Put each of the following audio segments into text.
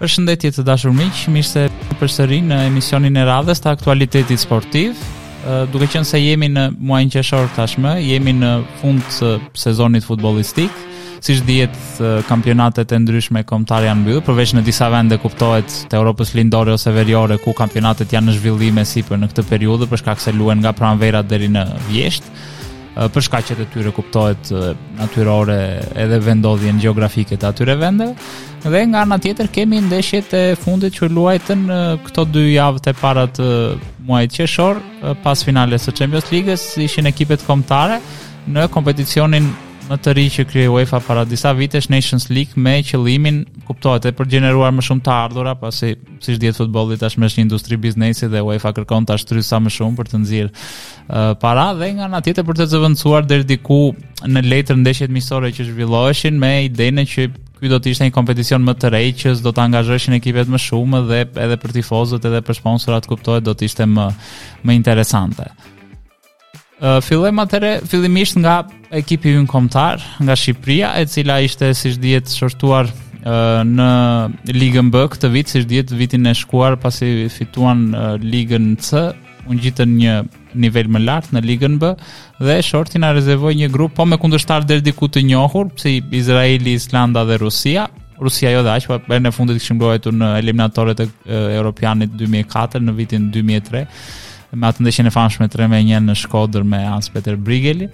Përshëndetje të dashur miq, mirë se përsëri në emisionin e radhës të aktualitetit sportiv. Duke qenë se jemi në muajin qershor tashmë, jemi në fund të sezonit futbollistik. Siç dihet, kampionatet e ndryshme kombëtare janë mbyllur, përveç në disa vende kuptohet të Europës lindore ose veriore ku kampionatet janë në zhvillim sipër në këtë periudhë për shkak se luhen nga pranvera deri në vjesht. Për shkaqet e tyre kuptohet natyrore edhe vendodhjen gjeografike të atyre vendeve. Dhe nga ana tjetër kemi ndeshjet e fundit që luajtën këto 2 javët e para të muajit qershor, pas finales së Champions League-s, ishin ekipet kombëtare në kompeticionin më të ri që krijoi UEFA para disa vitesh, Nations League, me qëllimin kuptohet për gjeneruar më shumë të ardhura, pasi siç dihet futbolli tashmë është një industri biznesi dhe UEFA kërkon ta shtrysë sa më shumë për të nxjerrë para, dhe nga ana tjetër për të zëvendësuar deri diku në letër ndeshjet miqësore që zhvilloheshin, me idenë që ky do të ishte një kompeticion më të rrejqës, do të angazhoheshin ekipet më shumë dhe edhe për tifozët edhe për sponsorat kuptohet do të ishte më interesante. Fillojmë atëre fillimisht nga ekipi ynë kombëtar, nga Shqipëria, e cila ishte siç dihet shortuar në Ligën B këtë vit, siç dihet vitin e shkuar pasi fituan Ligën C, u ngjitën një nivel më lart në Ligën B dhe shorti na rezervoi një grup po me kundërshtar deri diku të njohur, si Izraeli, Islanda dhe Rusia. Rusia jo dhe aq, por herën e fundit kishim luajtur në eliminatorët e Europianit 2004 në vitin 2003. Me atë ndeshjen e famshme 3-1 në Shkodër me Hans-Peter Brigeli.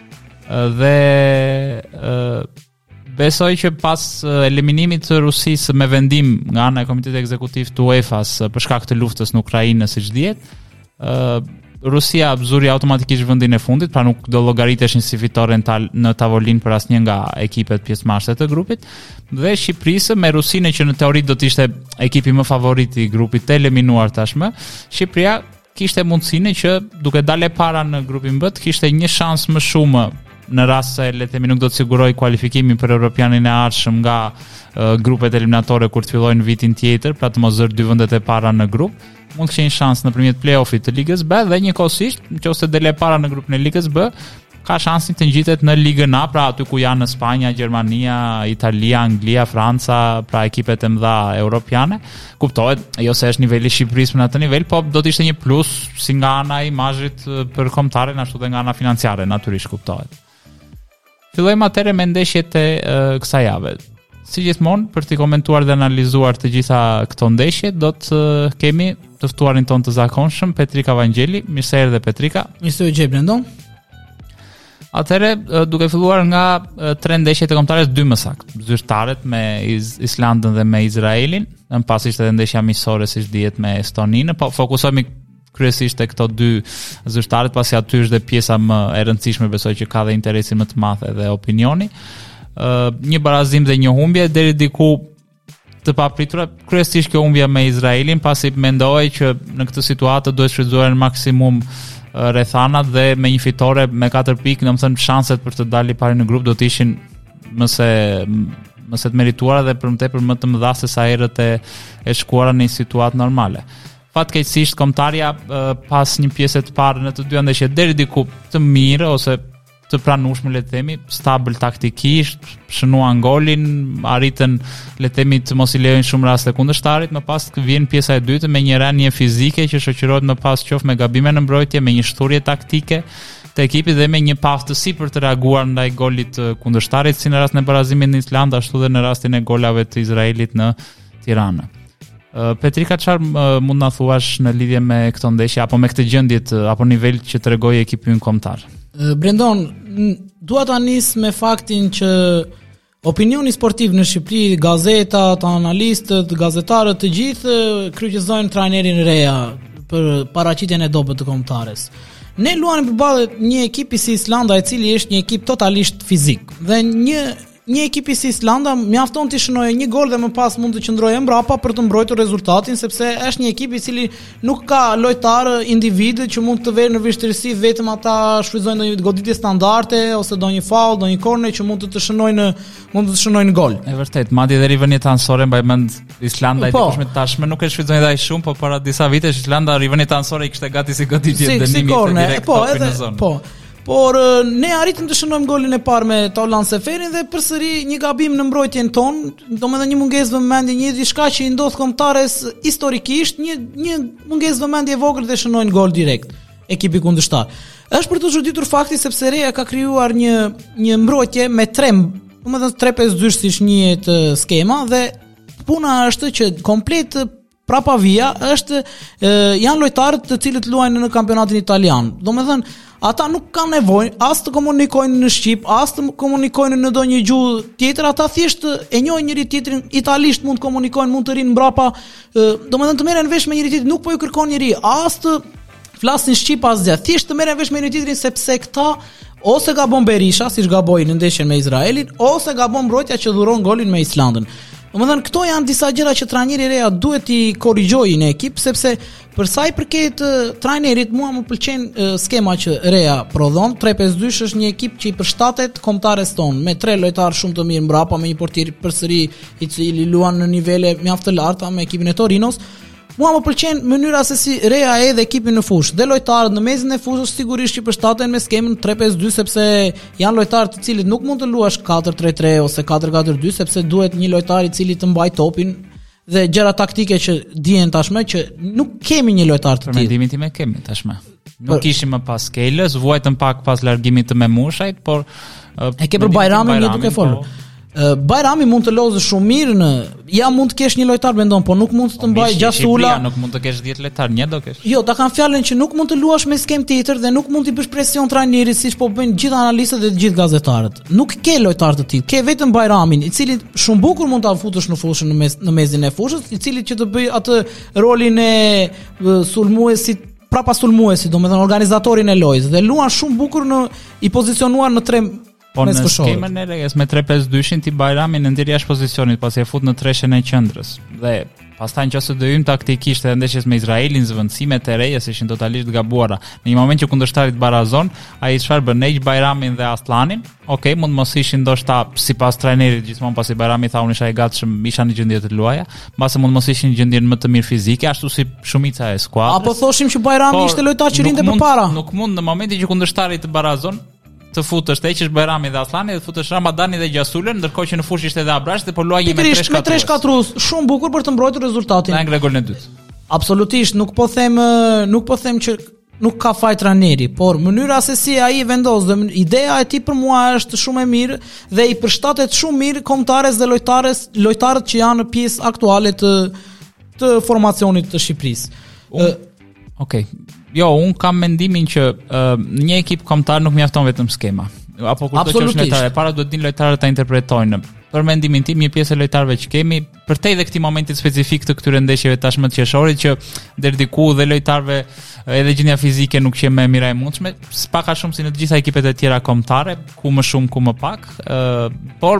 Dhe besoj që pas eliminimit të Rusisë me vendim nga ana e Komitetit Ekzekutiv të UEFA-s për shkak të luftës në Ukrainë, siç dihet, Rusia zuri automatikisht vendin e fundit, pra nuk do llogariteshin si fitore në tavolinë për asnjë nga ekipet pjesëmarrëse të grupit, dhe Shqipërisë me Rusinë që në teori do të ishte ekipi më favorit i grupit të eliminuar tashmë, Shqipëria kishte mundësinë që duke dalë para në grupin B kishte një shans më shumë në rast se le të themi nuk do të siguroj kualifikimin për Europianin e ardhshëm nga grupet eliminatore kur të fillojnë vitin tjetër, pra të mos zërë 2 vendet e para në grup, mund të kishte një shans nëpërmjet play-offit të Ligës B dhe njëkohësisht nëse dele para në grupin e Ligës B, ka shansin të ngjitet në Ligën A, pra aty ku janë Spanja, Gjermania, Italia, Anglia, Franca, pra ekipet e mëdha europiane. Kuptohet, jo se është niveli i Shqipërisë në atë nivel, po do të ishte një plus si nga ana e imazhit për kombëtarën, ashtu dhe nga ana financiare, natyrisht kuptohet. Fillojmë atëherë me ndeshjet e kësaj jave. Si gjithmonë, për të komentuar dhe analizuar të gjitha këto ndeshje, do të kemi të ftuarin ton të zakonshëm, Petrika Vangjeli. Mirë se erdhe Petrika. Mirë se u gjej Brendon. Atëherë, duke filluar nga 3 ndeshjet e kombëtares, 2 më saktë, zyrtaret me Islandën dhe me Izraelin, në pas ishte edhe ndeshja miqësore siç dihet me Estoninë, po fokusohemi kryesisht te këto 2 zyrtaret, pasi aty është dhe pjesa më e rëndësishme, besoj që ka dhe interesin më të madh edhe opinioni. Një barazim dhe një humbje deri diku të papritura, kryesisht kjo humbja me Izraelin, pasi mendoj që në këtë situatë duhet shfrytzuar në maksimum rrethanat dhe me një fitore me 4 pikë, domethënë shanset për të dalë parë në grup do të ishin mëse të merituara dhe për më tepër më të mëdha se sa herët e shkuara në një situatë normale. Fatkeqësisht kombëtarja pas një pjese të parë në të 2 ndeshjet deri diku të mirë ose të pranueshme, le të themi, stabil taktikisht, shënuan golin, arritën le të themi të mos i lejojnë shumë raste kundërshtarit, më pas vjen pjesa e dytë me një rënje fizike që shoqërohet më pas qoftë me gabime në mbrojtje, me një shturje taktike të ekipit dhe me një paftësi për të reaguar ndaj golit të kundërshtarit, si në rastin e barazimit në Islandë, ashtu dhe në rastin e golave të Izraelit në Tiranë. Petrika, çfarë mund na thuash në lidhje me këto ndeshje apo me këtë gjendje apo nivel që tregoi ekipi ynë kombëtar? Brendon, dua ta nis me faktin që opinioni sportiv në Shqipëri, gazetat, analistët, gazetarët të gjithë kryqëzojnë trajnerin Reja për paraqitjen e dobët të kombëtares. Ne luanim përballë një ekipi si Islanda, i cili është një ekip totalisht fizik, dhe një ekipi si Islanda mjafton të shënojë një gol dhe më pas mund të qëndrojë mbrapa për të mbrojtur rezultatin, sepse është një ekip i cili nuk ka lojtarë individë që mund të vërë në vështirësi, vetëm ata shfrytëzojnë ndonjë goditje standarde ose ndonjë faull, ndonjë korner që mund të shënojnë gol. E vërtet, madje edhe rivëniet anësore mbaj mend Islanda i dikush me tashmë nuk e shfrytëzojnë ai shumë, por para disa vitesh Islanda rivëniet anësore i kishte gati si goditje dënimi direkt në zonë. por ne arritëm të shënojmë golin e parë me Taulan Seferin dhe përsëri një gabim në mbrojtjen tonë, domethënë një mungesë vëmendje, një diçka që i ndodh kombëtares historikisht, një mungesë vëmendje e vogël dhe shënojnë gol direkt ekipi kundërshtar. Është për të çuditur fakti sepse Reja ka krijuar një mbrojtje me 3-5-2 siç njihet skema dhe puna është që komplet prapa via janë lojtarët të cilët luajnë në kampionatin italian. Domethënë ata nuk kanë nevojë as të komunikojnë në shqip, as të komunikojnë në ndonjë gjuhë tjetër, ata thjesht e njohin njëri tjetrin, italisht mund të komunikojnë, mund të rinë mbrapa, domethënë të merren vesh me njëri tjetrin, nuk po ju kërkon njëri as të flasin shqip as gjë, thjesht të merren vesh me njëri tjetrin sepse këta ose gabon Berisha, siç gaboi në ndeshjen me Izraelin, ose gabon mbrojtja që dhuron golin me Islandën. Domethënë këto janë disa gjëra që trajneri Reja duhet i korrigjojë në ekip, sepse për sa i përket trajnerit, mua më pëlqen skema që Reja prodhon. 3-5-2 është një ekip që i përshtatet kombëtares ton me 3 lojtarë shumë të mirë mbrapa, me një portier përsëri i cili luan në nivele mjaft të larta me ekipin e Torinos. Mua më pëlqen mënyra se si Reja edhe ekipin në fushë. Dhe lojtarët në mesin e fushës sigurisht që përshtaten me skemën 3-5-2 sepse janë lojtarë të cilët nuk mund të luash 4-3-3 ose 4-4-2 sepse duhet një lojtar i cili të mbaj topin dhe gjëra taktike që dihen tashmë që nuk kemi një lojtar të tillë. Mendimin tim e kemi tashmë. Nuk kishim më pas Kelës, vuajtëm pak pas largimit të Memushajt, por e ke për Bajramin një duke folur. Bajrami mund të lozë shumë mirë mund të kesh një lojtar mendon, po nuk mund të mbaj Gjasula, nuk mund të kesh 10 lojtar, një do kesh. Jo, ta kanë fjalën që nuk mund të luash me skem tjetër dhe nuk mund të bësh presion trajnerit siç po bëjnë gjithë analistët dhe të gjithë gazetarët. Nuk ke lojtar të tillë, ke vetëm Bajramin, i cili shumë bukur mund ta futesh në fushën në mesin e fushës, i cili që të bëj atë rolin e sulmuesit, prapa sulmuesit, domethënë organizatorin e lojës dhe luan shumë bukur i pozicionuar në 3. Po në skemën e Rejas me 3-5-2 ti Bajramin në ndir jashtë pozicionit pasi e fut në treshën e qendrës. Dhe pastaj nëse do hyjmë taktikisht edhe ndeshjes me Izraelin, zvendësimet e Rejas ishin totalisht gabuara. Në një moment që kundërshtarit barazon, ai çfarë bën? Neq Bajramin dhe Aslanin. Okej, mund mos ishin ndoshta sipas trajnerit gjithmonë pasi Bajrami tha unë isha i gatshëm, isha në gjendje të luaja, mbase mund mos ishin në gjendjen më të mirë fizike, ashtu si shumica e skuadrës. Apo thoshim që Bajrami ishte lojtar që rinte përpara. Nuk mund në momentin që kundërshtarit të barazon të futësh të heqësh Bajrami dhe Aslani dhe të futësh Ramadani dhe Gjasulën, ndërkohë që në fushë ishte edhe Abrash dhe po luajë me 3-4, shumë bukur për të mbrojtur rezultatin. Na ngre golin e dytë. Absolutisht, nuk po them që nuk ka faj trajneri, por mënyra se si ai vendos dhe ideja e tij për mua është shumë e mirë dhe i përshtatet shumë mirë kombëtares dhe lojtarët që janë pjesë aktuale të formacionit të Shqipërisë. Okej. Jo, un kam mendimin që një ekip kombëtar nuk mjafton vetëm skema. Apo kur do të qesh lojtar, para duhet din lojtarët ta interpretojnë. Për mendimin tim, një pjesë e lojtarëve që kemi, përtej dhe këtij momentit specifik të këtyre ndeshjeve tashmë të qershorit që deri diku dhe lojtarëve edhe gjendja fizike nuk që më e mira e mundshme, pak a shumë si në të gjitha ekipet e tjera kombëtare, ku më shumë, ku më pak, por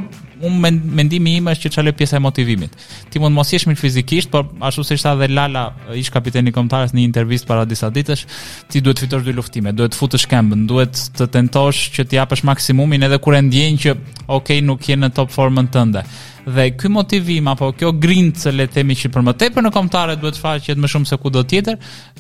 mendimi im është që çale pjesa e motivimit. Ti mund mos jesh mirë fizikisht, por ashtu siç tha dhe Lala, ish kapiteni kombëtarës në një intervistë para disa ditësh, ti duhet fitosh 2 luftime, duhet të futësh këmbën, duhet të tentosh që të japësh maksimumin edhe kur e ndjen që okay, nuk je në top formën tënde. Dhe ky motivim apo kjo grincë le të themi që për më tepër në kombëtare duhet faqet më shumë se kudo tjetër,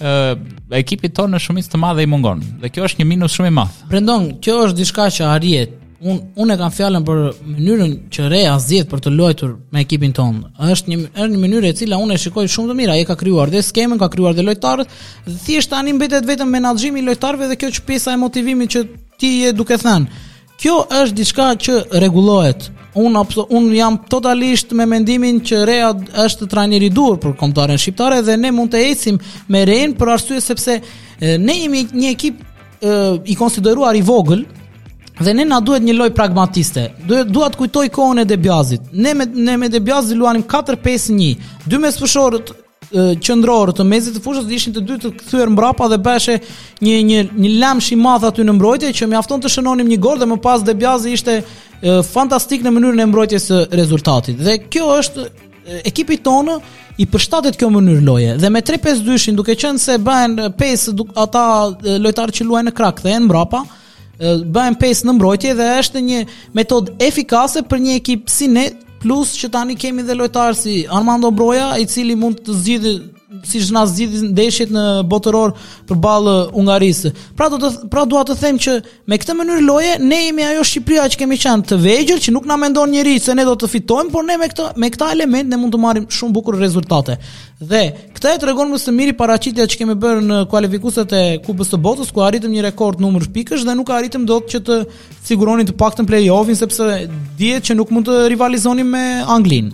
ekipit tonë në shumicë të madhe i mungon. Dhe kjo është një minus shumë i madh. Brendon, kjo është diçka që arrihet. Unë e kam fjalën për mënyrën që Reja zgjedh për të luajtur me ekipin tonë. Është një mënyrë e cila unë e shikoj shumë të mirë. Ai ka krijuar dhe skemën, ka krijuar dhe lojtarët, dhe thjesht tani mbetet vetëm menaxhimi i lojtarëve dhe kjo që pjesa e motivimit që ti je duke thënë. Kjo është diçka që rregullohet. Unë jam totalisht me mendimin që Reja është trajneri i dur për kombëtaren shqiptare dhe ne mund të ecim me Rein për arsye sepse ne jemi një ekip i konsideruar i vogël. Dhe ne na duhet një loj pragmatiste. Dua të kujtoj kohën e Debiazit. Ne me Debiazit luanim 4-5-1. 2 mesfushorët qendror të mezit të fushës ishin të dy të kthyer mbrapa dhe beshe një lamsh i madh aty në mbrojtje që mjafton të shënonim një gol dhe më pas Debiazi ishte fantastik në mënyrën e mbrojtjes së rezultatit. Dhe kjo është ekipi tonë i përshtatet kjo mënyrë loje. Dhe me 3-5-2-shin duke qenë se bëhen 5 ata lojtarë që luajnë në krah dhe janë mbrapa, bëhen 5 në mbrojtje dhe është një metodë efikase për një ekip si ne, plus që tani kemi dhe lojtarë si Armando Broja, i cili mund të zgjidhë siç na zgjidhi ndeshjet në botëror përballë Hungarisë. Pra dua të them që me këtë mënyrë loje ne jemi ajo Shqipëria që kemi qenë të vegjël, që nuk na mendon njeri se ne do të fitojmë, por ne me këta element ne mund të marrim shumë bukur rezultate. Dhe këtë e tregon më së miri paraqitja që kemi bërë në kualifikuesit e Kupës së Botës, ku arritëm një rekord numër pikësh dhe nuk arritëm dot që të siguronin të paktën play-offin, sepse dihet që nuk mund të rivalizonim me Anglinë.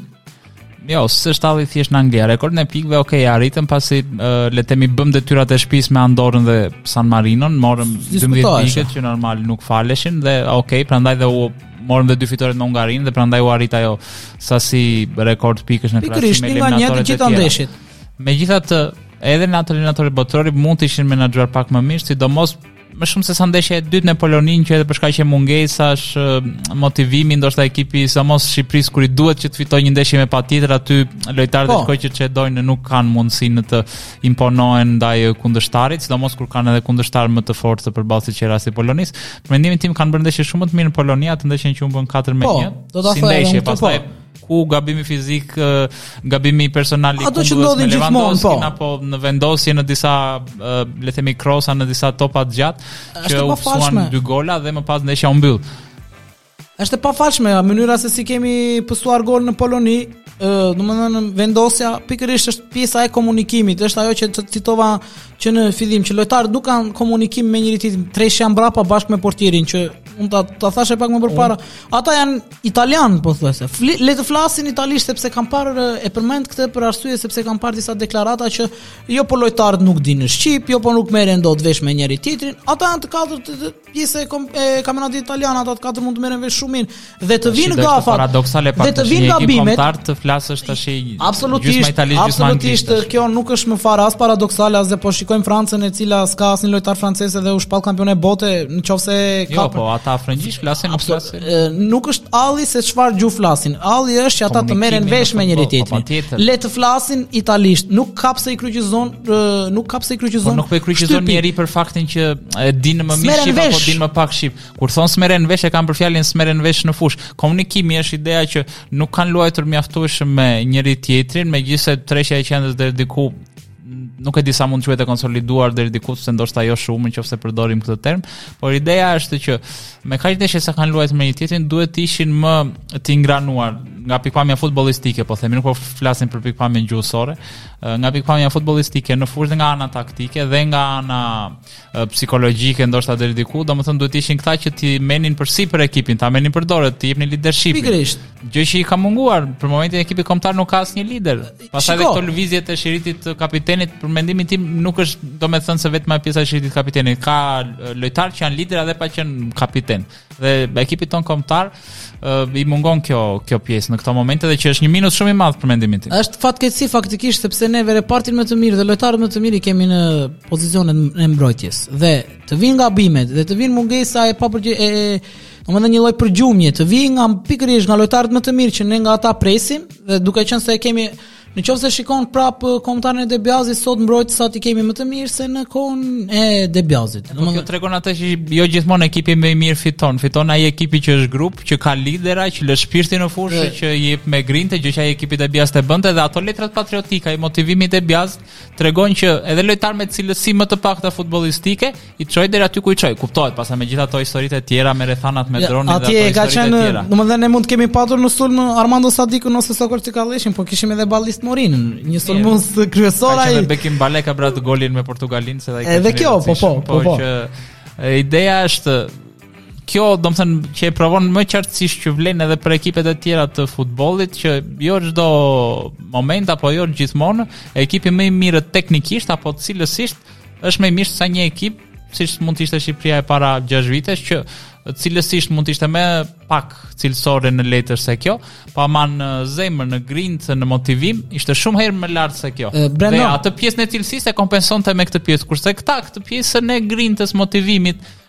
Jo, s'është talli thjesht në Anglia. Rekordin e pikëve, okay, arritëm pasi le të themi bëm detyrat e shtëpisë me Andorrën dhe San Marinon, morëm 12 pikë që normal nuk faleshin dhe okay, prandaj dhe u morëm dhe 2 fitoret me Hungarinë dhe prandaj u arrit ajo sasi rekord pikësh në krahasim me eliminatorët e tjerë. Megjithatë, edhe në atë eliminatorë botërore mund të ishin menaxhuar pak më mirë, sidomos më shumë se sa ndeshja e dytë në Poloninë, që edhe për shkak të mungesash motivimi ndoshta ekipi sidomos Shqipërisë kur i duhet që të fitojë një ndeshje me patjetër, aty lojtarët e shkoqit që dojnë nuk kanë mundësinë të imponohen ndaj kundërshtarit, sidomos kur kanë edhe kundërshtar më të fortë përballë siç e rasti Polonisë. Për mendimin tim kanë bërë ndeshje shumë më të mirë në Poloni, atë ndeshje që u bën 4-1. Si ndeshje, pastaj ku gabimi fizik, gabimi personal i kundërshtarit me Lewandowski apo në vendosje në disa le të themi krosa në disa topa të gjatë që u fuan 2 gola dhe më pas ndeshja u mbyll. Është e pafalshme mënyra se si kemi pësuar gol në Poloni, domethënë vendosja pikërisht është pjesa e komunikimit, është ajo që citova që në fillim që lojtarët nuk kanë komunikim me njëri tjetrin, tresh janë brapa bashkë me portierin që unë ta thashë pak më përpara. Ata janë italian, po thuajse. Le të flasin italisht sepse kanë parë e përmend këtë për arsye sepse kanë parë disa deklarata që jo po lojtarët nuk dinë shqip, jo po nuk merren dot vesh me njëri tjetrin. Ata janë të katërt pjesë e kampionatit italian, ata të katërt mund të merren vesh shumë mirë dhe të vinë gafat. Paradoksale pak të vinë gabimet. Të flasësh tash gjysmë italisht, gjysmë anglisht. Kjo nuk është më fare as paradoksale as dhe po shikojmë Francën e cila s'ka asnjë lojtar francez dhe u shpall kampione bote, nëse ka. Jo, po ata frëngjisht flasin, nuk flasin. Nuk është halli se çfarë gjuhë flasin. Halli është që ata të merren vesh me njëri tjetrin. Le të flasin italisht, nuk kapse i kryqëzon, nuk po e kryqëzon njëri për faktin që e dinë më mirë shqip apo dinë më pak shqip. Kur thon s'merren vesh e kanë për fjalën s'merren vesh në fush. Komunikimi është ideja që nuk kanë luajtur mjaftueshëm me njëri tjetrin, megjithëse treshja e qendrës deri diku nuk e di sa mund të quhet e konsoliduar deri diku, se ndoshta jo shumë nëse përdorim këtë term, por ideja është që me kaq ndeshje sa kanë luajtur me një tjetrin duhet të ishin më të ingranuar nga pikpamja futbollistike, po themi, nuk po flasim për pikpamjen gjuhësore, nga pikpamja futbollistike në fushë dhe nga ana taktike dhe nga ana psikologjike ndoshta deri diku, domethënë duhet të ishin këta që ti menin përsipër ekipin, ta menin për dorë, të jepnin leadershipin. Pikërisht. Gjë që i ka munguar, për momentin ekipi kombëtar nuk ka asnjë lider. Pastaj edhe këto lëvizjet e shiritit të kapitenit, për mendimin tim nuk është domethënë se vetëm pjesa e shiritit të kapitenit, ka lojtarë që janë lider edhe pa qenë kapiten. Dhe ekipi ton kombëtar i mungon kjo pjesë në këto momente dhe që është një minus shumë i madh për mendimin tim. Është fatkeqësi faktikisht sepse ne repartin më të mirë dhe lojtarët më të mirë i kemi në pozicionet e mbrojtjes. Dhe të vinë gabimet dhe të vinë mungesa e domethënë një lloj përgjumje, të vinë nga pikërisht nga lojtarët më të mirë që ne nga ata presim dhe duke qenë se kemi nëse shikon prap kombëtarin e Debiazit sot mbrojtësat i kemi më të mirë se në kohën e Debiazit. Kjo tregon atë që jo gjithmonë ekipi më i mirë fiton. Fiton ai ekipi që është grup, që ka lidera, që lë shpirtin në fushë, që jep me grinte, gjë që ai ekipi i Debiazit e bënte dhe ato letrat patriotike, ai motivimi i Debiazit tregon që edhe lojtar me cilësi më të pakta futbollistike i çoj deri aty ku i çoj. Kuptohet, pastaj me gjithë ato historitë e tjera me rrethanat me dronin dhe ato historitë e tjera. Domethënë ne mund të kemi patur në sulm Armando Sadikun ose Sokol Cikalleshin, por kishim edhe ballist Morin, një sulmues kryesor ai. Ai Bekim Bale ka bërë golin me Portugalinë se ai. Edhe kjo, po. Që ideja është kjo, domethënë që e provon më qartësisht që vlen edhe për ekipet e tjera të futbollit që jo çdo moment apo jo gjithmonë ekipi më i mirë teknikisht apo cilësisht është më i mirë se një ekip siç mund të ishte Shqipëria e para 6 vitesh që cilësisht mund të ishte më pak cilësore në letër se kjo, pa në zemër, në grindë, në motivim, ishte shumë herë më lartë se kjo. Dhe atë pjesën e cilësisë e kompensonte me këtë pjesë, kurse këtë pjesën e grindës, motivimit,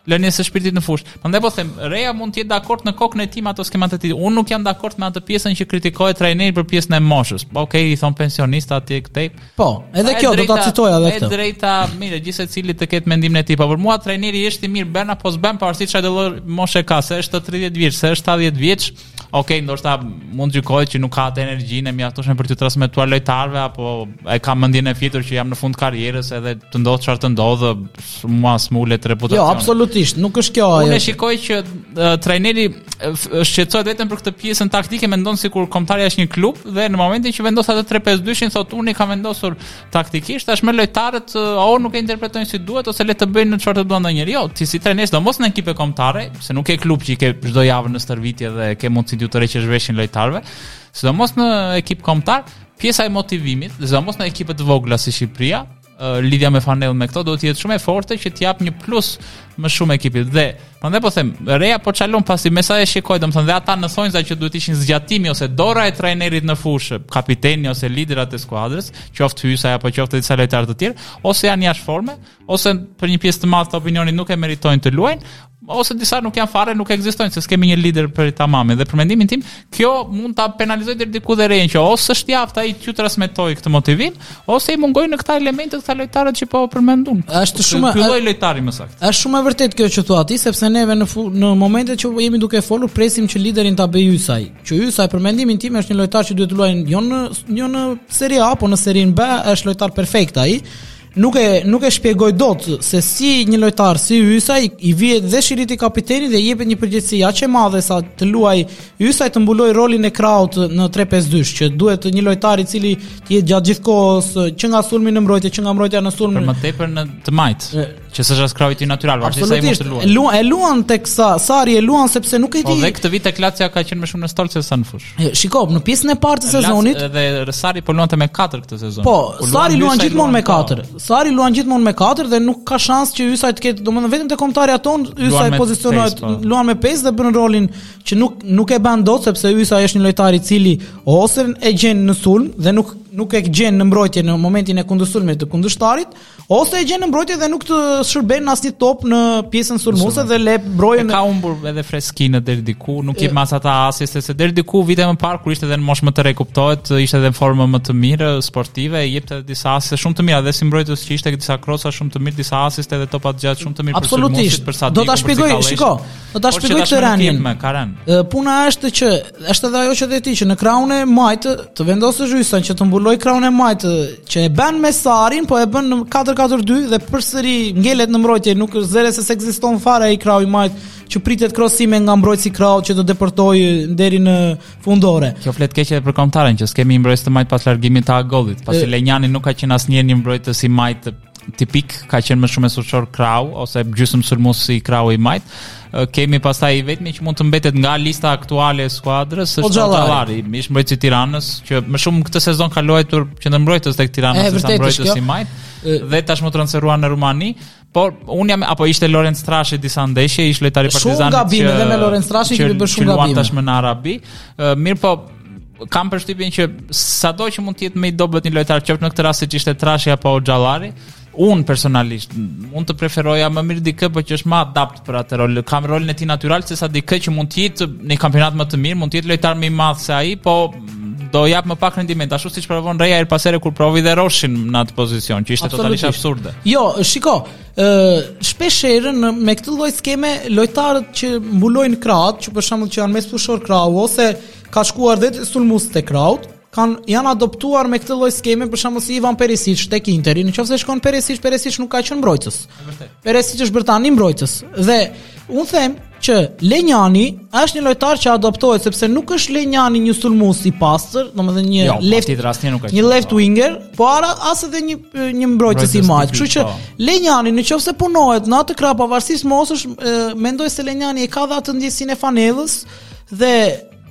lënie së shpirtit në fushë. Prandaj po them, Reja mund të jetë dakord në kokën e tim ato skemat e tij. Unë nuk jam dakord me atë pjesën që kritikohet trajneri për pjesën e moshës. Okej, i thon pensionista atje këtej. Po, edhe kjo do ta citoja edhe këtë. E drejta, mirë, gjithë secili të ketë mendimin e tij, por për mua trajneri është i mirë bën apo s'bën pavarësisht çfarë lloj moshe ka, se është 30 vjeç, se është 70 vjeç. Okej, ndoshta mund gjykohet që nuk ka atë energjinë e mjaftueshme për të transmetuar lojtarëve apo e ka mendjen e fjetur që jam në fund karrierës edhe të ndodh çfarë të ndodhë, mua smulet reputacioni. Jo, absolutisht, nuk është kjo ajo. Unë shikoj që trajneri shqetësohet vetëm për këtë pjesën taktike, mendon sikur kombëtari është një klub dhe në momentin që vendos atë 3-5-2-shin thotë unë kam vendosur taktikisht, tashmë lojtarët nuk e interpretojnë si duhet ose le të bëjnë çfarë të duan ndonjëherë. Jo, ti si trajner domos në ekipë kombëtare, se nuk ke klub që i ke çdo javë në stërvitje dhe ke mundësi të tërheqësh veshin lojtarëve, sidomos në ekip kombëtar, pjesa e motivimit, sidomos në ekipe të vogla si Shqipëria, lidhja me fanellën me këto do të jetë shumë e fortë që t'jap një plus më shumë ekipit. Dhe prandaj po them, Reja po çalon pasi me sa e shikoj, domethënë dhe ata në thonjza që duhet ishin zgjatimi ose dora e trajnerit në fushë, kapiteni ose liderat e skuadrës, qoftë Hysa apo qoftë disa lojtarë të tjerë, ose janë jashtë forme, ose për një pjesë të madhe të opinionit nuk e meritojnë të luajnë, ose disa nuk janë fare, nuk ekzistojnë, se s'kemi një lider për tamamin. Dhe për mendimin tim, kjo mund ta penalizojë deri diku dhe Rejen, që ose është javë ai t'ju transmetoj këtë motivim, ose i mungojnë në këta elemente këta lojtarët që po përmendun. Është shumë ky lloj lojtari më saktë. Është shumë e vërtetë kjo që thua ti, sepse neve në momentet që jemi duke folur presim që liderin ta bëjë Ysaj. Që Ysaj për mendimin tim është një lojtar që duhet të luajë jo në Serie A, po në Serie B, është lojtar perfekt ai. Nuk e shpjegoj dot se si një lojtar si Ysaj i vihet dhe shirit i kapitenit dhe jepet një përgjegjësi aq e madhe sa të luaj Ysaj të mbuloj rolin e kraut në 3-5-2, që duhet një lojtar i cili të jetë gjatë gjithë kohës që nga sulmi në mbrojtje, që nga mbrojtja në sulm. Për më tepër në të majtë, që s'është as kraut i natyral, varësisht sa i mund të luajë. E luan tek Sari, e luan sepse nuk e di. Po dhe këtë vit tek Lazio ka qenë më shumë në stol se sa në fushë. Shikoj, në pjesën e parë të sezonit, edhe Sari po luante me 4 këtë sezon. Po, Sari luan gjithmonë me 4. Sari luan gjithmonë me 4 dhe nuk ka shans që Ysaj të ketë, domethënë vetëm te kombëtari aton Ysaj pozicionohet, luan me 5 dhe bën rolin që nuk e bën dot, sepse Ysaj është një lojtar i cili ose e gjen në sulm dhe nuk e gjen në mbrojtje në momentin e kundërsulmit të kundërshtarit, ose e gjen në mbrojtje dhe nuk të shërben asnjë top në pjesën sulmuese dhe le mbrojën. Ka humbur edhe freskinë deri diku, nuk jep mas ata asiste se deri diku vite më parë kur ishte edhe në moshë më të re kuptohet, ishte edhe në formë më të mirë sportive, i jepte disa asiste shumë të mira dhe si mbrojtës që ishte disa krosa shumë të mirë, disa asiste dhe topa të gjatë shumë të mirë për sulmuesit, për Sadiku. Do ta shpjegoj, shiko. Do ta shpjegoj këtë rënien. Puna është që është edhe ajo që dhe ti që në krahun e majt të vendosësh Ysën që të mbuloj krahun e majt që e bën me Sarin, po e bën në 4-4-2 dhe përsëri ngelet në mbrojtje, nuk është zere se ekziston fare ai krahu i majt që pritet krosime nga mbrojtësi krau që të deportojë deri në fundore. Kjo flet keq edhe për kombëtaren që s'kemi mbrojtës të majt pas largimit të Agollit, pasi Lenjani nuk ka qenë asnjëherë një mbrojtës i majt tipik, ka qenë më shumë suçor krau ose gjysmë sulmues si krau i majt. Kemi pastaj vetëm që mund të mbetet nga lista aktuale e skuadrës është Xhallari, ish mbrojtësi i Tiranës, që më shumë këtë sezon ka luajtur qendërmbrojtës tek Tirana se sa mbrojtës i majt dhe tashmë transferuar në Rumani. Por unë jam apo ishte Lorenz Trashi disa ndeshje, ish lojtari Partizanit. Shumë gabime edhe me Lorenz Trashi që bën shumë gabime. Tashmë në Arabi. Mirë po kam përshtypjen që sado që mund të jetë më i dobët një lojtar, qoftë në këtë rast siç ishte Trashi apo Xhallari, unë personalisht mund të preferoja më mirë dikë po që është më adapt për atë rol. Kam rolin e tij natyral se sa dikë që mund të jetë në kampionat më të mirë, mund të jetë lojtar më i madh se ai, po do jap më pak rendiment, ashtu siç provon Reja her pas here kur provi dhe Roshin në atë pozicion, që ishte totalisht absurde. Jo, shiko, shpesh herën me këtë lloj skeme lojtarët që mbulojnë krahut, që për shembull që janë mes pushor krahu ose ka shkuar dhe sulmues te krahut, janë adoptuar me këtë lloj skeme, për shembull si Ivan Perisic tek Interi. Nëse shkon Perisic nuk ka qenë mbrojtës. Perisic është bërë tani mbrojtës. Dhe unë them që Lenjani është një lojtar që adoptohet sepse nuk është Lenjani një sulmues i pastër, domethënë një left winger, po as edhe një mbrojtës i majt. Kështu që Lenjani nëse punohet në atë krah pavarësisht mosësh, mendoj se Lenjani e ka dha atë ndjesinë e fanellës dhe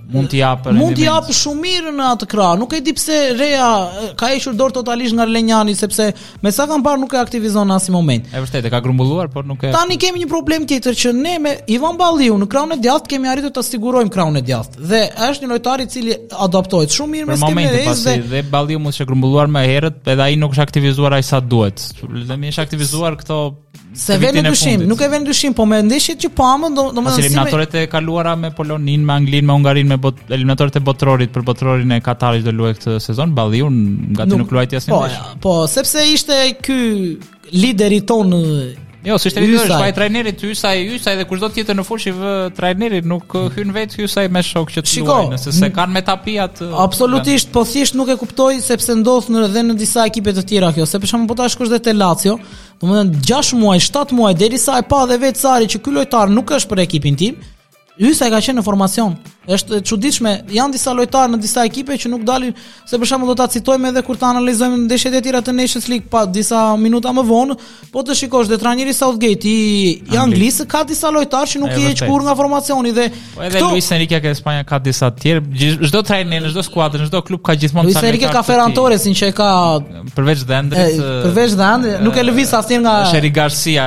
mund t'i japë shumë mirë në atë krah. Nuk e di pse Rea ka hequr dorë totalisht nga Lenjani, sepse me sa kam parë nuk e aktivizon në asnjë moment. E vërtetë, ka grumbulluar, por nuk e. Tani kemi një problem tjetër që ne me Ivan Balliu në krahun e djathtë kemi arritur ta sigurojmë krahun e djathtë. Dhe është një lojtar i cili adaptohet shumë mirë me skemen e Reis dhe Balliu mund të grumbulluar më herët, edhe ai nuk është aktivizuar ai sa duhet. Dhe më është aktivizuar këto se vjen në dyshim, nuk e vjen në dyshim, po me ndeshjet që pamën, domethënë eliminatorët e kaluara me Polonin, me Anglinë, me Hungarinë, me eliminatorët e botrorit për botrorin e Katarit do luajë këtë sezon. Balliu gati nuk luajti asnjë ndeshje. Po, sepse ishte ky lideri ton. Jo, si ishte lideri, pa trajnerit Hysaj dhe kushdo tjetër në fushë vë trajnerit nuk hyn vet Hysaj me shok që të luajnë, nëse se kanë me tapijat. Absolutisht, po thjesht nuk e kuptoj sepse ndodh edhe në disa ekipe të tjera kjo. Se për shembull po ta shkosh te Lazio, domethënë 6 muaj, 7 muaj derisa e pa dhe vet Sari që ky lojtar nuk është për ekipin tim. Hysaj ka qenë në formacion. Është e çuditshme, janë disa lojtarë në disa ekipe që nuk dalin, se për shembull do ta citojmë edhe kur ta analizojmë ndeshjet e tjera të Nations League pa disa minuta më vonë, po të shikosh dhe trajneri Southgate i Anglisë ka disa lojtarë që nuk i heq kurrë nga formacioni dhe po edhe Luis Enrique ka Spanja ka disa të tjerë, çdo trajner, çdo skuadër, çdo klub ka gjithmonë Luis Enrique ka Ferran Torresin që ka përveç Dendrit, nuk e lëviz asnjë nga Sherry Garcia.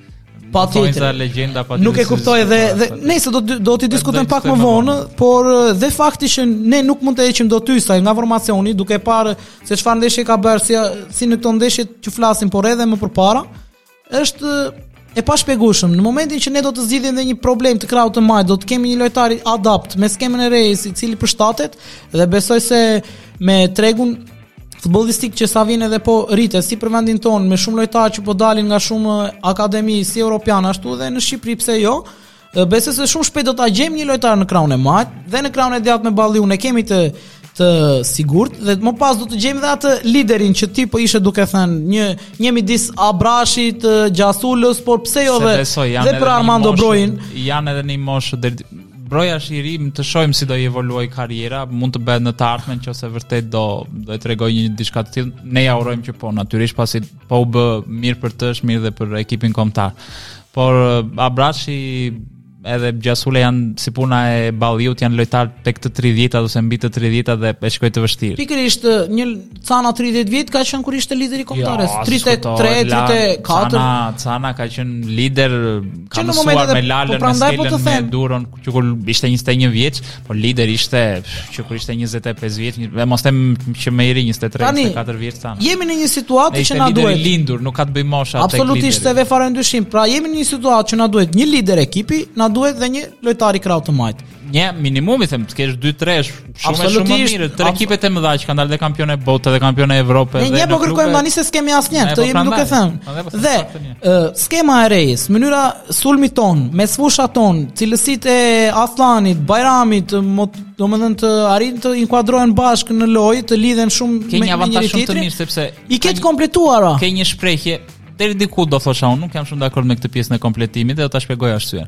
Nuk e kuptoj dhe nëse do t'i diskutojmë pak më vonë, por dhe fakti që ne nuk mund të heqim dot Hysaj nga formacioni, duke parë se çfarë ndeshje ka bërë si në këto ndeshje që flasim, por edhe më përpara, është e pashpjegueshëm. Në momentin që ne do të zgjidhim edhe një problem të krahut të majt, do të kemi një lojtar adapt me skemën e Reis, i cili përshtatet dhe besoj se me tregun futbollistik që sa vjen edhe po rritet si për vendin ton, me shumë lojtarë që po dalin nga shumë akademi si europian ashtu dhe në Shqipëri pse jo. Besoj se shumë shpejt do ta gjejmë një lojtar në krahun e majt dhe në krahun e djathtë me Balliu ne kemi të sigurt dhe më pas do të gjejmë edhe atë liderin që ti po ishe duke thënë një midis Abrashit, Gjasulës, por pse jo dhe për Armando Broin. Janë edhe në moshë Broja është i ri, të shohim si do i evoluojë karriera, mund të bëhet në të ardhmen nëse vërtet do të tregojë një diçka të tillë. Ne ja urojmë që po, natyrisht pasi po u bë mirë për të, është mirë dhe për ekipin kombëtar. Por Abrashi edhe Gjasule janë si puna e Balliut, janë lojtar tek të 30-ta ose mbi të 30-ta dhe e shkoj të vështirë. Pikërisht një Cana 30 vjet ka qenë kur ishte lideri kombëtar, 33, 34. Cana ka qenë lider, ka mësuar me Lalën, me Skelën, me Duron, që kur ishte 21 vjeç, por lider ishte që kur ishte 25 vjeç, e mos them që më i ri 23, 24 vjeç Cana. Jemi në një situatë që na duhet. Lideri lindur, nuk ka të bëjë mosha tek lideri. Absolutisht, se ve fare ndyshim. Pra jemi në një situatë që na duhet një lider ekipi, na duhet dhe një lojtar i krahut të majt. Një minimumi them, të kesh 2-3 shumë më mirë, 3 ekipet e mëdha që kanë dalë dhe kampionë bote dhe kampionë Evrope. Ne po kërkojmë tani se skemi asnjë, këtë jemi duke thënë. Dhe skema e Reis, mënyra sulmit ton, mes fushat ton, cilësitë e Aslanit, Bajramit, domethënë të arrin të inkuadrohen bashkë në lojë, të lidhen shumë me njëri tjetrin, sepse i keq kompletuara. Ke një shprehje deri diku do thosha unë, nuk jam shumë dakord me këtë pjesën e kompletimit dhe do ta shpjegoj arsyeën.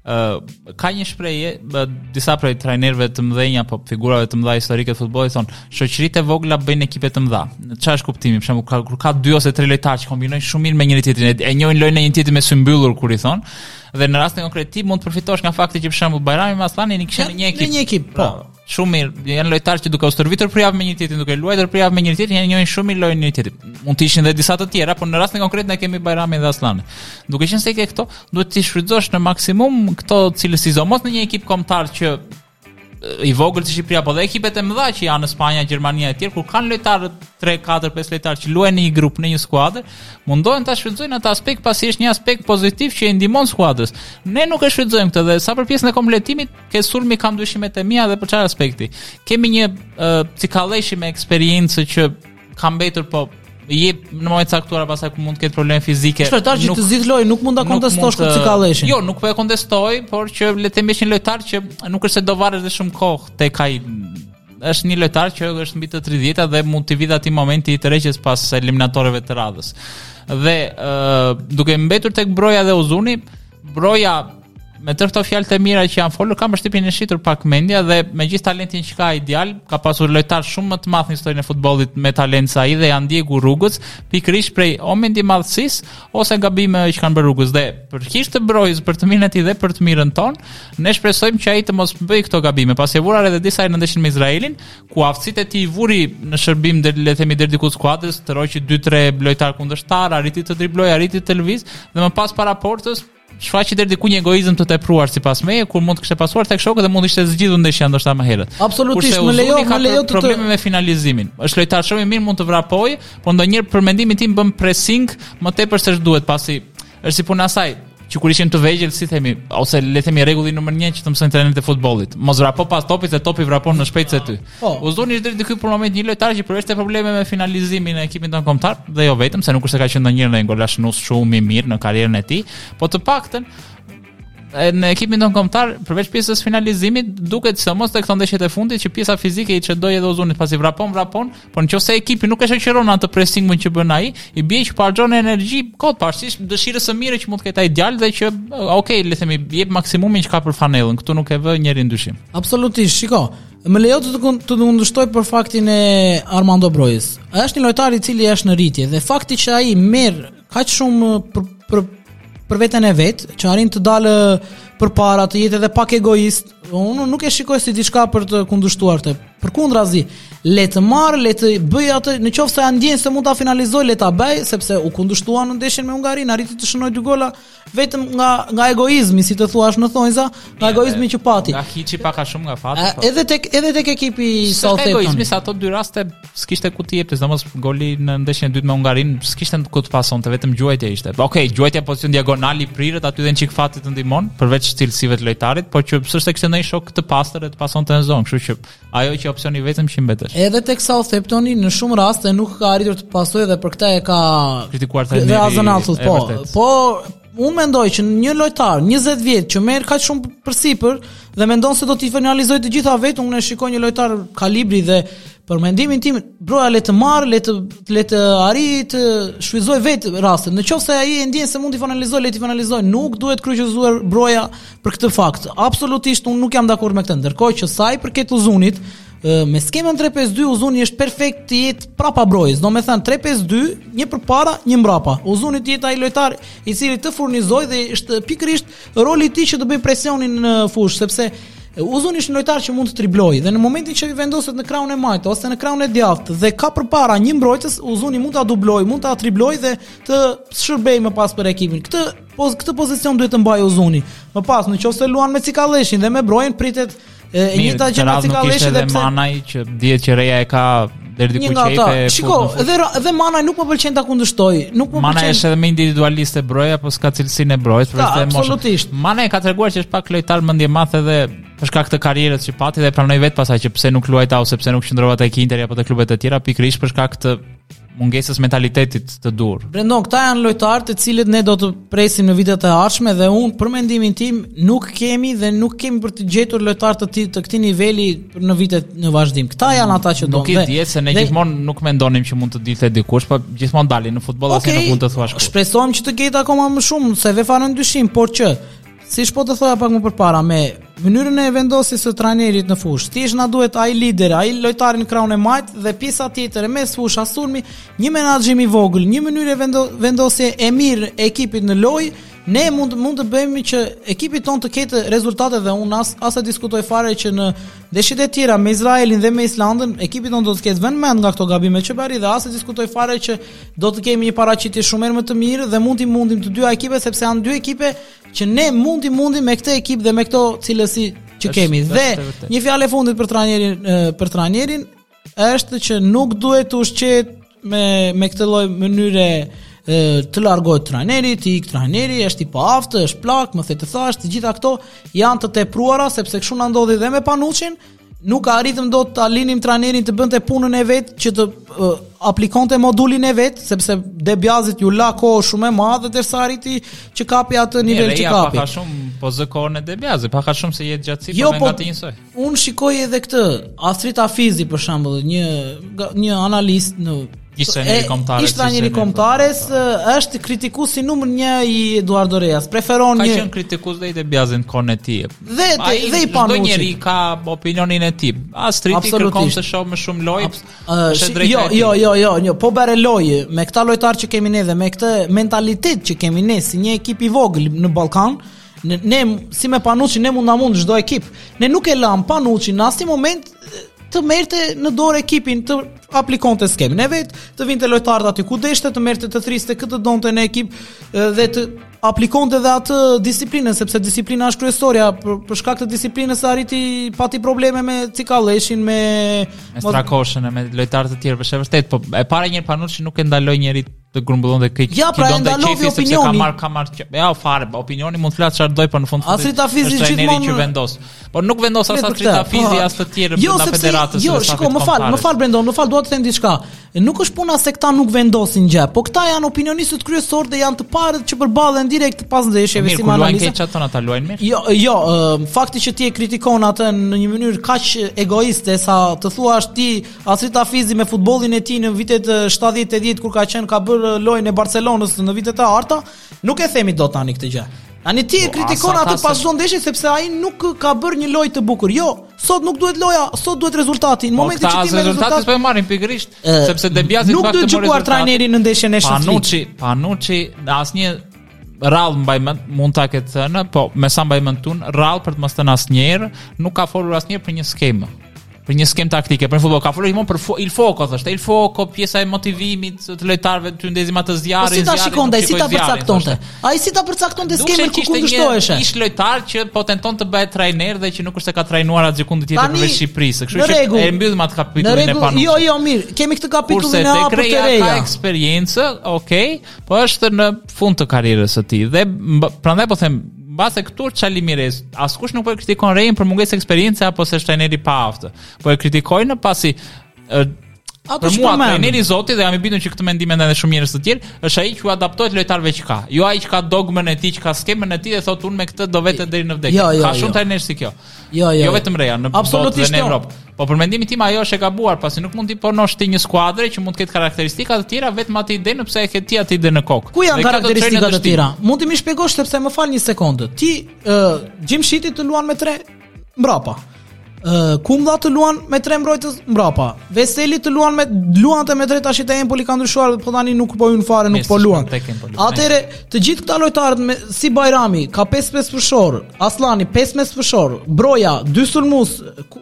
Ka një shprehje, disa prej trajnerëve të mëdhenj apo figurave të mëdha historike të futbollit thonë, shoqëritë e vogla bëjnë ekipe të mëdha. Çfarë është kuptimi? Për shembull, kur ka 2 ose 3 lojtarë që kombinojnë shumë mirë me njëri tjetrin, e njohin lojën e një tjetrit me sy mbyllur kur i thon, dhe në rastin konkret ti mund të përfitosh nga fakti që për shembull Bajrami me Aslanin i kishin në një ekip. Po. Shumë mirë, janë lojtarë që duke u stërvitur për javë me një tjetrin, duke luajtur për javë me një tjetrin, janë njohin shumë mirë lojën e një tjetrit. Mund të ishin edhe disa të tjera, por në rastin konkret ne kemi Bajramin dhe Aslanin. Duke qenë se ke këto, duhet të shfrytëzosh në maksimum këto cilësi, mos në një ekip kombëtar që i vogël si Shqipëria, po dhe ekipet e mëdha që janë në Spanja, Gjermania e tjerë, kur kanë lojtarë 3, 4, 5 lojtarë që luajnë në një grup, në një skuadër, mundohen ta shfrytëzojnë atë aspekt pasi është një aspekt pozitiv që i ndihmon skuadrës. Ne nuk e shfrytëzojmë këtë dhe sa për pjesën e kompletimit, ke sulmi kam dyshimet e mia dhe për çfarë aspekti. Kemi një cikallëshi me eksperiencë që ka mbetur po jep në moment caktuar pastaj ku mund të ketë probleme fizike. Lojtar që të zgjidh lojë nuk mund ta kontestosh këtë cikalleshin. Jo, nuk po e kontestoj, por që le të themi është një lojtar që nuk është se do varet dhe shumë kohë tek ai. Është një lojtar që është mbi të 30-ta dhe mund të vijë aty momenti i tërheqjes pas eliminatorëve të radhës. Dhe duke mbetur tek Broja dhe Uzuni, Broja me tërë këto fjalët e mira që janë folur, kam përshtypjen e shitur pak mendja dhe me gjithë talentin që ka ideal, ka pasur lojtar shumë më të madh në historinë e futbollit me talent sa ai dhe janë ndjekur rrugës, pikërisht prej o mendjemadhësisë ose gabime që kanë bërë rrugës dhe për hir të Brojës, për të mirën e tij dhe për të mirën tonë, ne shpresojmë që ai të mos bëjë këto gabime. Pasi e vura edhe disa herë në ndeshjen me Izraelin, ku aftësitë e tij vuri në shërbim le të themi deri diku skuadrës, të roqi 2-3 lojtar kundërshtar, arriti të driblojë, arriti të lëviz dhe më pas para portës shfaqi deri diku një egoizëm të tepruar sipas meje, kur mund të kishte pasuar tek shokët dhe mund të ishte zgjidhur ndeshja ndoshta më herët. Absolutisht, më lejo të probleme me finalizimin. Është lojtar shumë i mirë, mund të vrapojë, por ndonjëherë për mendimin tim bën pressing më tepër se ç'duhet, pasi është si puna saj. Që kur ishin të vegjël, si themi, ose le themi rregulli numër 1 që të mësojnë trajnerët e futbollit. Mos vrapo pas topit se topi vrapon në shpejtësi ty. Uzuni është deri diku për moment një lojtar që përveç të probleme me finalizimin e ekipit tonë kombëtar, dhe jo vetëm, se nuk është se ka qenë ndonjëherë në golashnus shumë i mirë në karrierën e tij, po të paktën në ekipin tonë kombëtar, përveç pjesës finalizimit, duket sidomos tek këto ndeshjet e fundit që pjesa fizike i çdoi edhe Uzunit, pasi vrapon, por nëse ekipi nuk e shoqëron atë presingun që bën ai, i bie që harxhon energji kot pavarësisht dëshirës së mire që mund të ketë ai djalë dhe që le themi jep maksimumin që ka për fanellën. Ktu nuk e vë njëri ndyshim. Absolutisht, shiko. Më lejo të kundërshtoj për faktin e Armando Brojës. Ai është një lojtar i cili është në rritje dhe fakti që ai merr kaq shumë për veten e vet, që arrin të dalë përpara, të jetë edhe pak egoist, unë nuk e shikoj si diçka për të kundërshtuar këtë. Përkundrazi, le të marr, le të bëj atë, nëse ai ndjen se mund ta finalizoj, le ta bëj, sepse u kundërshtua në ndeshjen me Hungarinë, arriti të shënoj 2 gola vetëm nga egoizmi, si të thuash në thonjza, nga egoizmi që pati. Nga hiçi pak a shumë nga fati. Edhe tek ekipi Southampton. Egoizmi sa ato 2 raste s'kishte ku të jepte, domos goli në ndeshjen e dytë me Hungarinë, s'kishte ku të pasonte, vetëm gjuajtja ishte. Okej, gjuajtja pozicion diagonali prirët, aty dhe çik fati të ndihmon, përveç cilësive të lojtarit, por që s'është se kishte ndonjë shok të pastër të pasonte në zonë, kështu që ajo që opsioni vetëm që mbetesh. Edhe tek Southamptoni në shumë raste nuk ka arritur të pasojë dhe për këtë e ka kritikuar trajneri. Po unë mendoj që një lojtar 20 vjet që merr kaq shumë përsipër dhe mendon se do t'i finalizojë të gjitha vetë, unë e shikoj një lojtar kalibri dhe për mendimin tim Broja le të marr, le të arrijë të shfryzoj vetë rastin. Nëse ai e ndjen se mund t'i finalizojë, le t'i finalizojë. Nuk duhet kryqëzuar Broja për këtë fakt. Absolutisht unë nuk jam dakord me këtë. Ndërkohë që sa i përket Uzunit, me skemën 3-5-2 Uzuni është perfekt të jetë prapa Brojës. Domethënë 3-5-2, një përpara, një mbrapa. Uzuni të jetë ai lojtar i cili të furnizojë dhe është pikërisht roli i tij që të bëjë presionin në fushë, sepse Uzuni është një lojtar që mund të triblojë dhe në momentin që vendoset në krahun e majtë ose në krahun e djathtë dhe ka përpara një mbrojtës, Uzuni mund ta dublojë, mund ta triblojë dhe të shërbejë më pas për ekipin. Këtë pozicion duhet të mbajë Uzuni. Më pas, nëse luan me Cikalleshin dhe me Brojën, pritet e njëjta gjë me Cikalleshin dhe Manaj që dihet që Reja e ka deri diku që jep. Shiko, edhe Manaj nuk më pëlqen ta kundërshtoj. Manaj është edhe më individualiste Broja, po s'ka cilësinë e Brojës, absolutisht. Manaj ka treguar që është pak lojtar mendjemadh edhe për shkak të karrierës që pati dhe pranoi vetë pasaj që pse nuk luajta ose pse nuk qëndrova tek Interi apo te klubet e tjera, pikërisht për shkak të mungesës mentalitetit të dur. Brendon, këta janë lojtarë të cilët ne do të presim në vitet e ardhshme dhe unë për mendimin tim nuk kemi për të gjetur lojtarë të këtij niveli në vitet në vazhdim. Këta janë ata që do. Nuk i diet se ne gjithmonë nuk mendonim që mund të dilte dikush, por gjithmonë dalin në futboll asnjë nuk mund të thuash. Shpresojmë që të ketë akoma më shumë se ve fare ndyshim, por që siç po të thoja pak më përpara, me mënyrën e vendosjes së trajnerit në fushë, thjesht na duhet ai lider, ai lojtari në krahun e majt dhe pjesa tjetër e mes fushë sulmi, një menaxhim i vogël, një mënyrë vendosje e mirë e ekipit në lojë, ne mund të bëjmë që ekipi ton të ketë rezultate dhe unë as e diskutoj fare që në ndeshjet e tjera me Izraelin dhe me Islandën, ekipi ton do të ketë vënë mend nga këto gabime që bëri dhe as e diskutoj fare që do të kemi një paraqitje shumë më të mirë dhe mundim të dy ekipe sepse janë dy ekipe që ne mundim me këtë ekip dhe me këto cilësi që kemi. Dhe një fjalë e fundit për trajnerin është që nuk duhet të ushqet me këtë lloj mënyre të largohet trajneri, të ikë trajneri, është i paaftë, është plak, më the të thash, të gjitha këto janë të tepruara sepse kështu na ndodhi dhe me Panuchin, nuk arritëm dot ta linim trajnerin të bënte punën e vet, që të aplikonte modulin e vet, sepse Debiazit ju la kohë shumë e madhe derisa arriti që kapi atë nivel që kapi. Pak shumë po zëkohën e Debiazit, pak shumë se jetë gjatësi po nga të njësoj. Unë shikoj edhe këtë, Astrid Afizi për shembull, një analist në Ishte trajneri kombëtarës. Ishte trajneri kombëtarës, është kritikuesi numër 1 i Eduardo Reas. Preferon ka qenë kritikues dhe i Biazin kohën e tij. Dhe i Panucci. Çdo njeri ka opinionin e tij. Astriti kërkon të shoh më shumë lojë. Jo, po bare lojë me këta lojtarë që kemi ne dhe me këtë mentalitet që kemi ne si një ekip i vogël në Ballkan. Ne si me Panucci ne mund çdo ekip. Ne nuk e lam Panucci në asnjë moment të merrte në dorë ekipin, të aplikonte skemin e vet, të vinte lojtarët aty ku deshte, të merrte të thriste këtë donte në ekip dhe të aplikonte dhe atë disiplinën, sepse disiplina është kryesorja. Për shkak të disiplinës pati probleme me Cikalleshin, me Strakoshën, me lojtarët e tjerë, është vërtet, po e para një Panucci nuk e ndaloi njerit të grumbullon dhe këtë donte qefi sepse ka marrë ja fare, opinioni mund të flas çfarë doj, por në fund Asrit Hafizi gjithmonë që vendos. Po nuk vendos as Asrit Hafizi as të tjerë brenda federatës. Jo, shiko, më fal Brendon, dua të them diçka. Nuk është puna se këta nuk vendosin gjë, po këta janë opinionistët kryesorë dhe janë të parët që përballen direkt pas ndeshjeve si analizë. Mirë, çaton ata luajnë mirë. Jo, fakti që ti e kritikon atë në një mënyrë kaq egoiste sa të thuash ti Asrit Hafizi me futbollin e tij në vitet 70-80 kur ka bërë lojën e Barcelonës në vitet e arta, nuk e themi dot tani këtë gjë. Tani ti e kritikon atë pas çdo ndeshje sepse ai nuk ka bërë një lojë të bukur. Jo, sot nuk duhet loja, sot duhet rezultati. Në momentin që ti me rezultat po e marrin pikërisht, sepse Debiazi nuk duhet gjykuar trajnerin në ndeshjen e shërbimit. Panucci asnjë rall mund ta ketë thënë, po me sa mbaj mend tun, rall për të mos thënë asnjëherë, nuk ka folur asnjëherë për një skemë. Për një skem taktike, për futboll ka folur gjithmonë për il foco, thoshte, il foco, pjesa e motivimit të lojtarëve, ty ndezim atë zjarrin, si ta shikonte, si ta përcaktonte. Ai si ta përcaktonte skemin ku kundërshtoheshe. Ish lojtar që po tenton të bëhet trajner dhe që nuk është se ka trajnuar atë sekondë tjetër përveç Shqipërisë. Kështu që e mbyllim atë kapitullin e Panucci. Jo, mirë, kemi këtë kapitullin e hapur të reja. Ka eksperiencë, okay, po është në fund të karrierës së tij dhe prandaj po them base këtu Çalimirez, askush nuk po e kritikon Rejin për mungesë eksperience apo se është trajneri pa aftë. Po e kritikojnë pasi për mua trajneri i Zotit dhe jam i bindur që këtë mendim edhe shumë njerëz të tjerë, është ai që adaptohet lojtarëve që ka. Jo ai që ka dogmën e tij, që ka skemën e tij dhe thotë unë me këtë do vete deri në vdekje. Ka shumë trajnerë si kjo. Jo vetëm Reja në botë dhe në Evropë. Po për mendimin tim ajo është e gabuar, pasi nuk mund të punosh ti një skuadër që mund të ketë karakteristika të tjera vetëm atë ide pse e ke ti atë ide në kokë. Ku janë karakteristikat e tjera? Mund të më shpjegosh sepse më fal një sekondë. Ti Gjimshiti të luan me 3 mbrapa. Kumdha të luan me 3 mbrojtës mbrapa. Veseli të luante me 3 tash te Empoli ka ndryshuar, po tani nuk po hyn fare, nuk po luan. Atëre të gjithë këta lojtarët si Bajrami ka 5-5 përshor, Aslani 5-5 përshor, Broja 2 sulmues,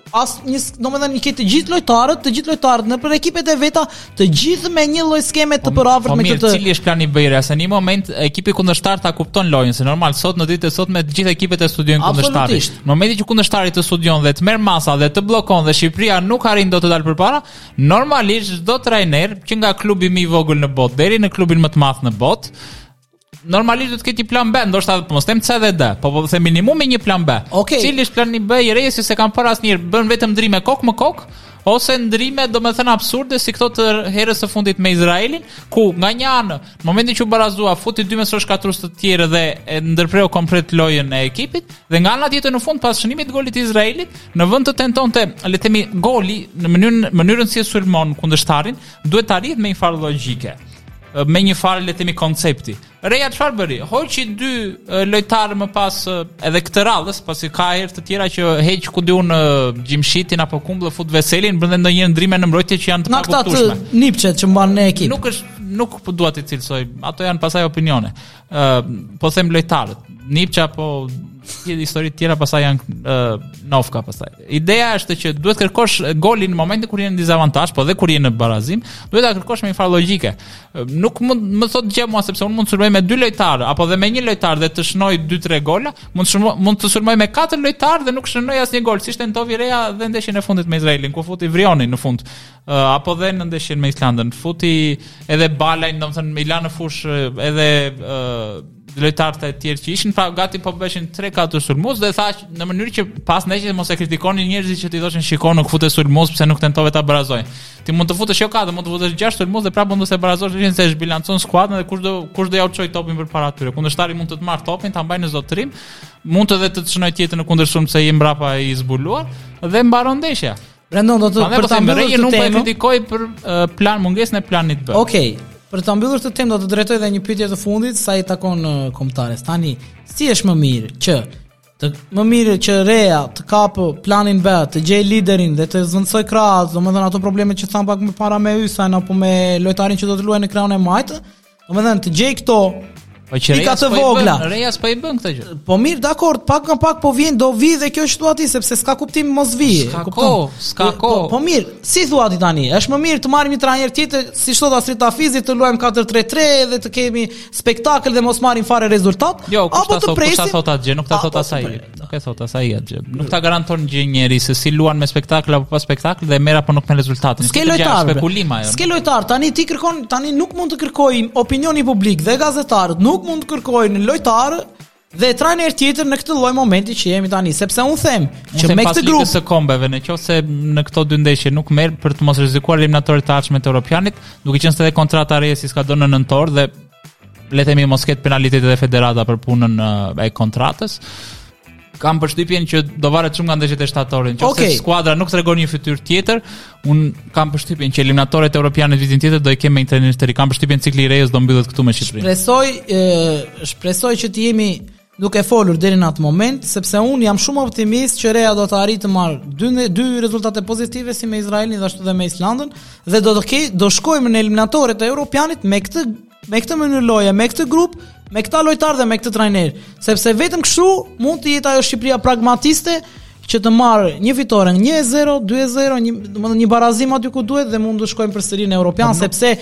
domethënë i ke të gjithë lojtarët në për ekipet e veta, të gjithë me një lloj skeme të përafërt me këtë. Cili është plani i Bajrës? Në një moment ekipi kundërshtar ta kupton lojën, se normal sot në ditët e sotme të gjithë ekipet e studiojnë kundërshtarin. Në momentin që kundërshtari të studion dhe të merr masa dhe të bllokon dhe Shqipëria nuk arrin dot të dalë përpara, normalisht çdo trajner që nga klubi më i vogël në botë deri në klubin më të madh në botë, normalisht do të ketë një plan B, ndoshta po mos them C dhe D, po them minimumi një plan B. Cili është plani B i Rejës se kanë parë asnjëherë, bën vetëm ndrime kokë më kokë, ose ndrime domethënë absurde si këto të herës së fundit me Izraelin, ku nga një anë, në momentin që u barazua, futi 2 mesosh katrus të tjerë dhe e ndërpreu komplet lojën e ekipit, dhe nga ana tjetër në fund pas shënimit të golit të Izraelit, në vend të tentonte, le të themi, goli në mënyrën si e sulmon kundërshtarin, duhet të arrihet me një farë logjike, me një farë le të themi koncepti. Reja çfarë bëri? Hoqi 2 lojtarë më pas edhe këtë radhës, pasi ka herë të tjera që heq ku diun Gjimshitin apo Kumbull fut Veselin brenda ndonjë ndrime në mbrojtje që janë të pakuptueshme. Naktat nipçet që mban në ekip. Nuk po dua të cilësoj, ato janë pasaj opinione. Po them lojtarët, Nipça po histori të tjera pasaj janë nofka pasaj. Ideja është që duhet kërkosh golin në momentin kur je në dizavantazh, po dhe kur je në barazim, duhet ta kërkosh me një farë logjike. Nuk mund më thotë gjë mua sepse unë mund të sulmoj me 2 lojtarë apo dhe me 1 lojtar dhe të shënoj 2-3 gola, mund të sulmoj me 4 lojtarë dhe nuk shënoj asnjë gol, siç tentovi Reja dhe ndeshjen e fundit me Izraelin, ku futi Vrionin në fund. Apo dhe në ndeshjen me Islandën, futi edhe Balajn, domethënë Milan në fush edhe lojtarët e tjerë që ishin pra gati po bëshin 3-4 sulmues dhe tha në mënyrë që pas ndeshjes mos e kritikonin njerëzit që ti thoshin shikon nuk futet sulmues pse nuk tentove ta barazojnë. Ti mund të futesh jo 4, mund të futesh 6 sulmues dhe prapë mund të se barazosh nëse se zhbilancon skuadrën dhe kush do ja çoj topin përpara tyre. Kundërshtari mund të të marr topin, ta mbajë në zotërim, mund të të çnoj tjetër në kundërshum se i mbrapa i zbuluar dhe mbaron ndeshja. Brendon do të për ta mbyllur këtë temë. Nuk po kritikoj për mungesën e planit B. Okej. Për ta mbyllur këtë temë do të drejtoj edhe një pyetje të fundit sa i takon kombëtares. Tani, si është më mirë që Reja të kapë planin B, të gjej liderin dhe të zvendësoj krahas, domethënë ato probleme që thamë pak më para me Ysajn apo me lojtarin që do të luajë në krahun e majtë, domethënë të gjej këto pika të vogla. Reja s'po i bën këtë gjë. Po mirë, dakor, pak nga pak po vjen, do vi dhe kjo është thuati sepse s'ka kuptim mos vi. S'ka kohë. Po mirë, si thuati tani? Është më mirë të marrim një trajner tjetër, si thot Astrid Tafizi, të luajmë 4-3-3 dhe të kemi spektakël dhe mos marrim fare rezultat, apo të presim. Nuk ta thot atje, nuk ta thot asaj. Nuk e thot asaj atje. Nuk ta garanton gjë njeri se si luan me spektakël apo pa spektakël dhe merr apo nuk me rezultatin. S'ke lojtar, tani nuk mund të kërkoj opinioni publik dhe gazetarët, nuk mund të kërkojnë lojtarë dhe trajner tjetër në këtë lloj momenti që jemi tani, sepse unë them që me këtë grup së kombeve, nëse në këto dy ndeshje nuk merr për të mos rrezikuar eliminatorët e ardhshme të Europianit, duke qenë se edhe kontrata e re si s'ka dhënë në nëntor dhe le të themi mos ketë penalitete e federata për punën e kontratës. Kam përshtypjen që do varet shumë nga ndeshjet e shtatorit. Nëse skuadra nuk tregon një fytyrë tjetër, un kam përshtypjen që eliminatorët europianë vitin tjetër do i kemë me një trajner të ri. Kam përshtypjen cikli i Rejës do mbyllet këtu me Shqipërinë. Shpresoj që të jemi duke folur deri në atë moment, sepse un jam shumë optimist që Reja do të arrijë të marrë dy rezultate pozitive si me Izraelin dhe ashtu dhe me Islandën dhe do shkojmë në eliminatorët e europianit me këtë mënyrë loje, me këtë grup, me këta lojtarë dhe me këtë trajner, sepse vetëm kështu mund të jetë ajo Shqipëria pragmatiste që të marrë një fitore 1-0, 2-0, domethënë një barazim aty ku duhet dhe mund të shkojmë përsëri në Europian, sepse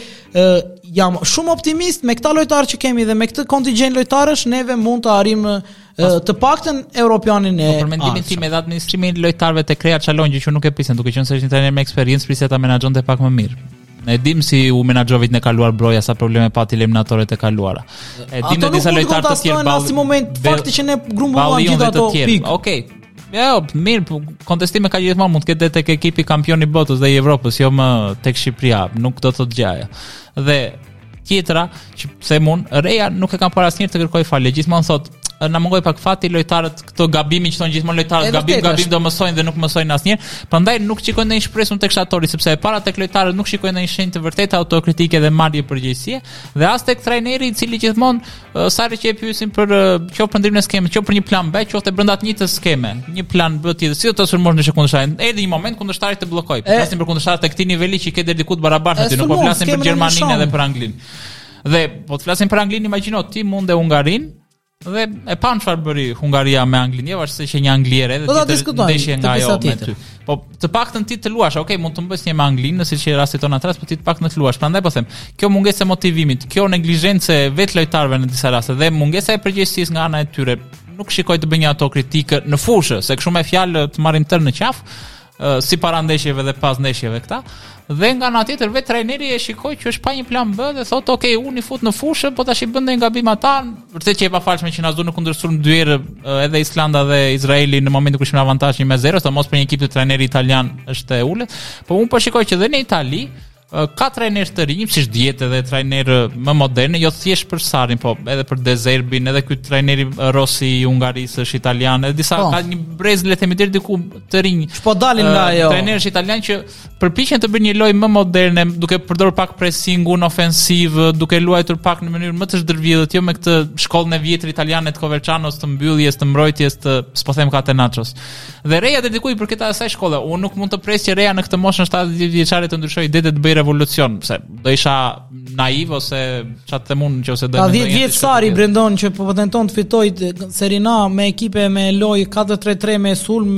jam shumë optimist me këta lojtarë që kemi dhe me këtë kontingjent lojtarësh neve mund të arrijmë të paktën Europianin e. Për mendimin tim edhe administrimi i lojtarëve tek Reja Çalonji që nuk e pisen, duke qenë se është një trajner me eksperiencë, prisja ta menaxhonte pak më mirë. Ne dim si u menaxhovit në kaluar Broja sa probleme pati eliminatorët e kaluara. E dim se disa lojtarë të tjerë në asnjë moment fakti që ne grumbulluam gjithë ato pikë. Okej. Jo, mirë, kontestime ka gjithmonë mund të ketë tek ekipi kampion i botës dhe i Evropës, jo më tek Shqipëria, nuk do të thotë gjë. Dhe tjetra, që them unë, Reja nuk e kanë parë asnjëherë të kërkoj falje, gjithmonë thotë na mungoj pak fati lojtarët këto gabimi që thonë gjithmonë lojtarët gabim do mësojnë dhe nuk mësojnë asnjëherë. Prandaj nuk shikojnë ndonjë shpresë tek shtatori sepse e para tek lojtarët nuk shikojnë ndonjë shenjë të vërtetë autokritike dhe marrje përgjegjësie dhe as tek trajneri i cili gjithmonë sa herë që e pyesin për qoftë për ndrimin e skemës, qoftë për një plan B, qoftë brenda të njëjtës skeme, një plan B tjetër, si do të sulmosh në kundërshtarin. Erdhi një moment kundërshtari të bllokoi. Flasim për kundërshtarët tek këtij niveli që i ke deri diku të barabartë aty, nuk po flasim për Gjermaninë edhe për Anglinë. Dhe po të flasim për Anglinë, imagjino ti mund e Hungarinë dhe e pan çfarë bëri Hungaria me Anglinë, varësisht se që një angliere edhe ti ndeshje nga ajo me ty. Po të paktën ti të luash, okay, mund të mbës një me Anglinë, siç e rasti tonë atrás, po ti të paktën të luash. Prandaj po them, kjo mungesë e motivimit, kjo neglizhencë vetë lojtarëve në disa raste dhe mungesa e përgjegjësisë nga ana e tyre, nuk shikoj të bëjnë ato kritikë në fushë, se kështu me fjalë të marrin tërë në qafë, si para ndeshjeve dhe pas ndeshjeve këta. Dhe nga ana tjetër vetë trajneri e shikoi që është pa një plan B dhe thotë okay, unë i fut në fushë, po tash i bën ndonjë gabim ata, vërtet që e pafalshme që na zon në kundërshtim dy herë edhe Islanda dhe Izraeli në momentin kur ishin në avantazh 1-0, të mos për një ekip të trajneri italian është e ulët, po unë po shikoj që dhe në Itali ka trajner të rinj, siç dihet edhe trajner më modern, jo thjesht për Sarin, po edhe për De Zerbin, edhe ky trajneri Rossi i Hungarisë është italian, edhe disa ka një brez le të themi deri diku të rinj. Po dalin nga ajo. Trajnerësh italian që përpiqen të bëjnë një lojë më moderne, duke përdorur pak pressingun ofensiv, duke luajtur pak në mënyrë më të zhdërvjedhur, jo me këtë shkollën e vjetër italiane të Covercianos, të mbylljes, të mbrojtjes, të s'po them Catenaccios. Dhe Reja deri diku i përket asaj shkolle. Unë nuk mund të pres që Reja në këtë moshën 70 vjeçare të ndryshojë idetë të bëjë revolucion, se do isha naiv ose çfarë them unë nëse do të mendoj. Ka 10 vjet Sari Brendon që po tenton të fitojë Serie A me ekipe me lojë 4-3-3 me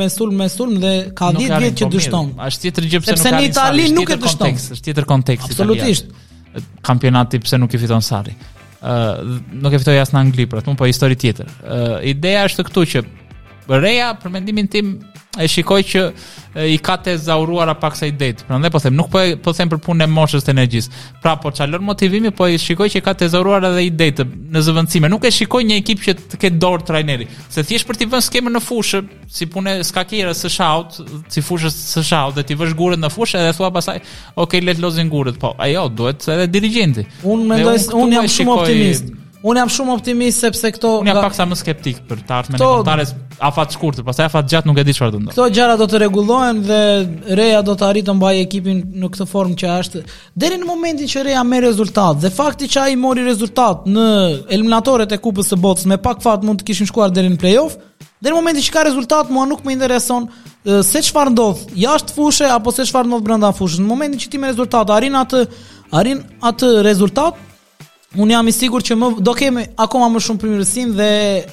sulm dhe ka 10 vjet që dështon. Është tjetër gjë pse nuk ka në Itali nuk e dështon. Është tjetër kontekst. Absolutisht. Kampionati pse nuk i fiton Sari. Nuk e fitoi as në Angli, por atë po histori tjetër. Ideja është këtu që Reja, për mendimin tim, e shikoj që i ka të zauruara pak sa ide. Prandaj po them, nuk po them për punën e moshës të energjisë. Pra po çalon motivimi, po i shikoj që ka të zauruara edhe ide në zëvendësime. Nuk e shikoj një ekip që të ketë dorë trajneri. Se thjesht për t'i vënë skemën në fushë, si punë skakierë së shaut, si fushës së shaut, dhe t'i vësh gurët në fushë edhe thua pastaj, okay, le të lozin gurët. Po, ajo duhet edhe dirigjenti. Unë jam shumë optimist. Unë jam shumë optimist sepse këto Unë jam pak sa më skeptik për të ardhmen e kontares afat shkurtër, pastaj afat gjatë nuk e di çfarë do ndodh. Këto gjëra do të rregullohen dhe Reja do të arrijë të mbajë ekipin në këtë formë që është deri në momentin që Reja merr rezultat. Dhe fakti që ai mori rezultat në eliminatorët e Kupës së Botës me pak fat mund të kishin shkuar deri në play-off. Deri në momentin që ka rezultat, mua nuk më intereson se çfarë ndodh jashtë fushë apo se çfarë ndodh brenda fushës. Në momentin që ti me rezultat arrin atë rezultat, unë jam i sigurt që do kemi akoma më shumë përmirësim dhe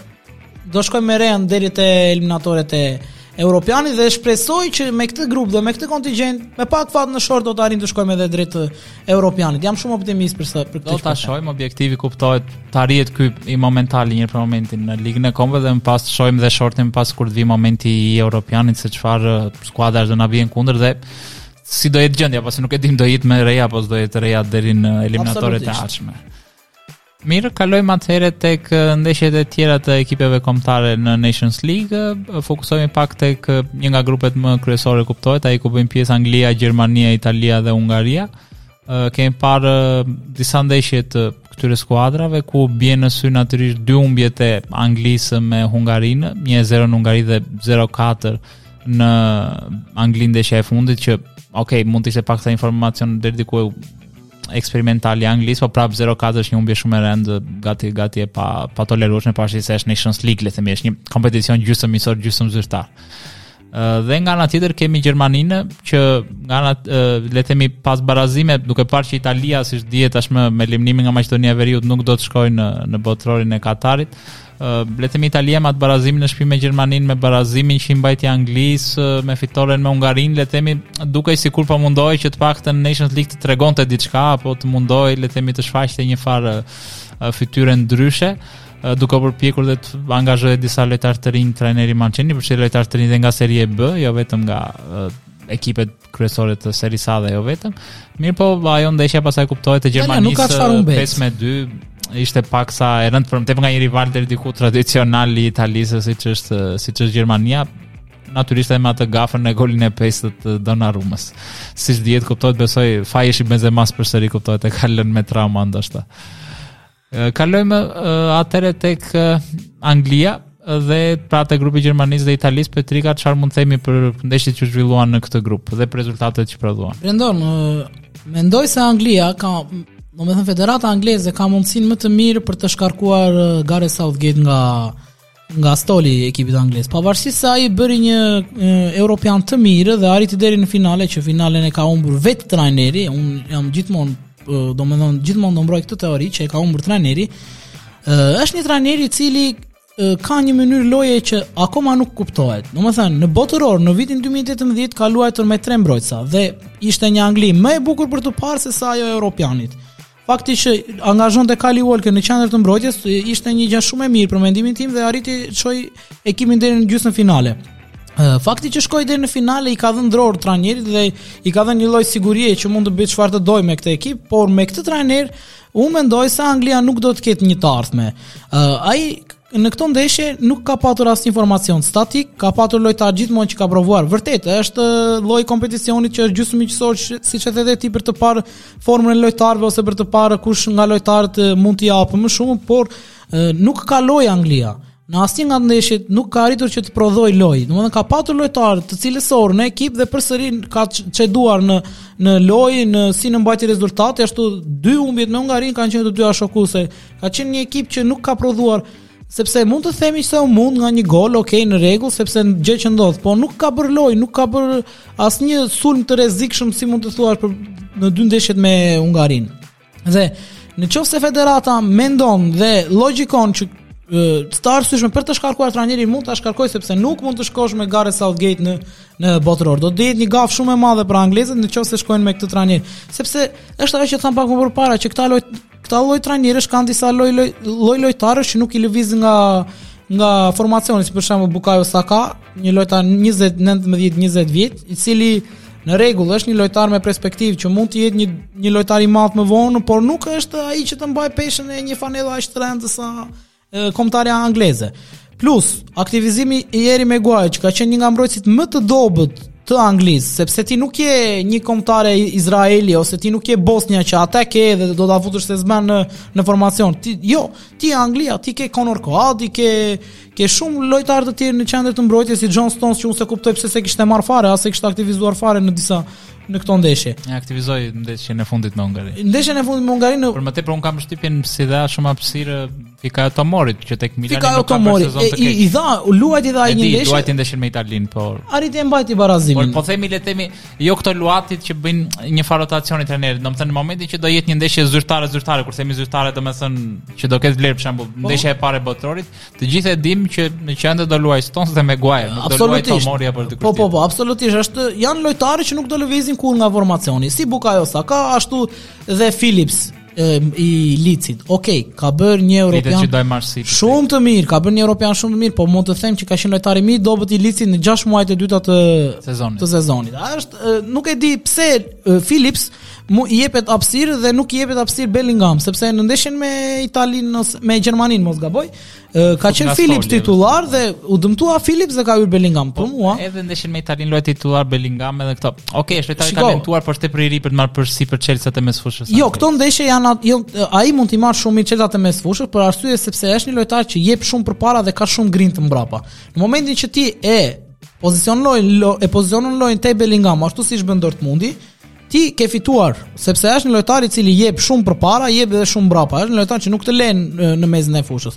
do shkojmë me Rean deri te eliminatorët e Europianit dhe shpresoj që me këtë grup dhe me këtë kontingjent me pak fat në short do të arrijmë të shkojmë edhe drejt Europianit. Jam shumë optimist për këtë. Do ta shohim, objektivi kuptohet, të arrihet ky i momentali një për momentin në Ligën e Kombeve dhe më pas të shohim dhe shortin pas kur të vi momenti i Europianit se çfarë skuadrash do na vijnë kundër dhe si do jetë gjendja, pasi nuk e dim do jetë me Reja apo do jetë Reja deri në eliminatorët e ardhshme. Mirë, kalojmë atëherë tek ndeshjet e tjera të ekipeve kombëtare në Nations League. Fokusohemi pak tek një nga grupet më kryesore, kuptohet, ai ku bëjnë pjesë Anglia, Gjermania, Italia dhe Hungaria. Kemi parë disa ndeshje të këtyre skuadrave ku bie në sy natyrisht dy humbjet e Anglisë me Hungarinë, 1-0 në Hungari dhe 0-4 në Angli ndeshja e fundit që mund të ishte pak sa informacion deri diku eksperimentali Anglisë, po prap 0-4 është një humbje shumë e rëndë, gati e pa tolerueshme, pavarësisht se është Nations League, le të themi, është një kompeticion gjysmë miqësor, gjysmë zyrtar. Dhe nga ana tjetër kemi Gjermaninë që nga ana le të themi pas barazime, duke parë që Italia siç dihet tashmë me eliminimin nga Maqedonia e Veriut nuk do të shkojë në botrorin e Katarit. Le të themi Italia me atë barazimin në shtëpi me Gjermaninë, me barazimin që i mbajti Anglisë, me fitoren me Hungarinë, le të themi dukej sikur po mundohej që të paktën Nations League të tregonte diçka apo të mundohej le të themi të shfaqte një farë fytyrë ndryshe, duke përpjekur dhe të angazhojë disa lojtarë të rinj trajneri Mancini, përfshirë lojtarë të rinj dhe nga Serie B, jo vetëm nga ekipet kryesore të Serie A dhe jo vetëm. Mirë po, ajo ndeshja pastaj kuptohet të Gjermanisë 5-2 ishte pak sa e rëndë për më nga një rival deri diku tradicional i Italisë siç është Gjermania, natyrisht edhe me atë gafën e golin e 5 të Donnarummës. Siç dihet, kuptohet, besoj faji i Benzemas përsëri kuptohet e ka lënë me trauma ndoshta. Kalojmë atëre tek Anglia dhe pra te grupi Gjermanisë dhe Italisë. Petrika, çfarë mund të themi për ndeshjet që zhvilluan në këtë grup dhe për rezultatet që prodhuan? Brendon, mendoj se Anglia ka, domethënë Federata Angleze ka mundësinë më të mirë për të shkarkuar Gareth Southgate nga stoli i ekipit anglez. Pavarësisht se ai bëri një europian të mirë dhe arriti deri në finale, që finalen e ka humbur vetë trajneri. Unë jam gjithmonë do mbroj këtë teori që e ka humbur trajneri. Është një trajner i cili ka një mënyrë loje që akoma nuk kuptohet. Domethënë, në botëror në vitin 2018 ka luajtur me 3 mbrojtësa dhe ishte një Angli më e bukur për të parë se sa ajo e europianit. Fakti që angazhonte Kyle Walker në qendër të mbrojtjes ishte një gjë shumë e mirë për mendimin tim dhe arriti të çojë ekipin deri në gjysmën finale. Fakti që shkoi deri në finale i ka dhënë dorë trajnerit dhe i ka dhënë një lloj sigurie që mund të bëjë çfarë të dojë me këtë ekip, por me këtë trajner unë mendoj se Anglia nuk do të ketë një të ardhme. Ai në këtë ndeshje nuk ka patur asnjë informacion statik, ka patur lojtar gjithmonë që ka provuar. Vërtet, është lloj kompeticionit që është gjysmë miqësor, siç e the ti, për të parë formën e lojtarëve ose për të parë kush nga lojtarët mund t'i japë më shumë, por nuk ka lojë Anglia. Në asnjë nga ndeshjet nuk ka arritur që të prodhoj lojë. Domethënë ka patur lojtarë të cilësor në ekip dhe përsëri ka çeduar në lojë, në si në mbajtje rezultate, ashtu dy humbjet me Hungarinë kanë qenë të dyja shokuese. Ka qenë një ekip që nuk ka prodhuar, sepse mund të themi se u mund nga një gol, në rregull, sepse gjë që ndodh, po nuk ka bërë lojë, nuk ka bërë asnjë sulm të rrezikshëm si mund të thuash në dy ndeshjet me Hungarinë. Dhe nëse Federata mendon dhe logjikon që të arsyeshme për të shkarkuar trajnerin, mund ta shkarkoj, sepse nuk mund të shkosh me Gareth Southgate në botëror. Do të jetë një gafë shumë e madhe për anglezët nëse shkojnë me këtë trajner, sepse është ajo që tham pak më përpara, që këta lloj trajnerësh kanë disa lojtarësh që nuk i lëviz nga formacioni, si për shembull Bukayo Saka, një lojtar 19-20 vjet, i cili në rregull është një lojtar me perspektivë që mund të jetë një lojtar i madh më vonë, por nuk është ai që të mbaj peshën e një fanellë aq të rëndë sa kombëtarja angleze. Plus, aktivizimi i Harry Maguire, që ka qenë një nga mbrojtësit më të dobët të Anglisë, sepse ti nuk je një kombëtare Izraeli ose ti nuk je Bosnia që ata ke dhe do ta futesh se s'ban në formacion. Ti je Anglia, ti ke Conor Coady, ke shumë lojtarë të tjerë në qendër të mbrojtjes si John Stones që unë se kuptoj pse se kishte marr fare, as se kishte aktivizuar fare në këto ndeshje. Ja aktivizoi ndeshjen e fundit me Hungarinë. Ndeshjen e fundit me Hungarinë, por më tepër un kam përshtypjen si dha shumë hapësirë Fikayo Tomorit që tek Milani nuk ka bërë sezon të keq. I dha, luajti dha një ndeshje. Luajti ndeshjen me Italinë, por arriti e mbajti barazimin. Po themi le të themi jo këto luatit që bëjnë një farë rotacioni trajnerit, domethënë në momentin që do jetë një ndeshje zyrtare, kur themi zyrtare domethënë që do ketë vlerë për shembull ndeshja e parë e botrorit, të gjithë e dimë që në qendër do luaj Stones dhe Maguire, nuk do luaj Tomori apo diku tjetër. Po, absolutisht, janë lojtarë që nuk do lëvizin kurrë nga formacioni, si Bukayo Saka, ashtu dhe Phillips i Leedsit. Okej, ka bërë një europian shumë të mirë, ka bërë një europian shumë të mirë, po mund të them që ka qenë lojtar i mirë dobët i Leedsit në 6 muajt e dyta të sezonit. Nuk e di pse Phillips i jepet hapësirë dhe nuk i jepet hapësirë Bellingham, sepse në ndeshjen me Italinë ose me Gjermaninë mos gaboj, ka qenë Phillips titullar dhe u dëmtua Phillips dhe ka hyrë Bellingham. Për mua, edhe ndeshjen me Italinë luaj titullar Bellingham edhe këto. Okej, është lojtar i talentuar, por është tepër i ri për të marrë përsi për Chelsea-t e mesfushës. Jo, këto ndeshje janë ai mund t'i marrë shumë mirë Chelsea-t e mesfushës për arsye sepse është një lojtar që jep shumë përpara dhe ka shumë grind të mbrapa. Në momentin që ti pozicionon lojën te Bellingham ashtu siç bën Dortmundi, ti ke fituar, sepse është një lojtar i cili jep shumë përpara, jep edhe shumë mbrapa. Është një lojtar që nuk të lën në mezin e fushës.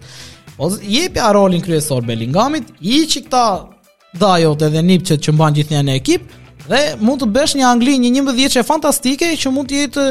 Jepja rolin kryesor Bellinghamit, hiqi këta Dajot edhe Nipçet që mban gjithnjë në ekip dhe mund të bësh një Angli një 11 fantastike që mund të jetë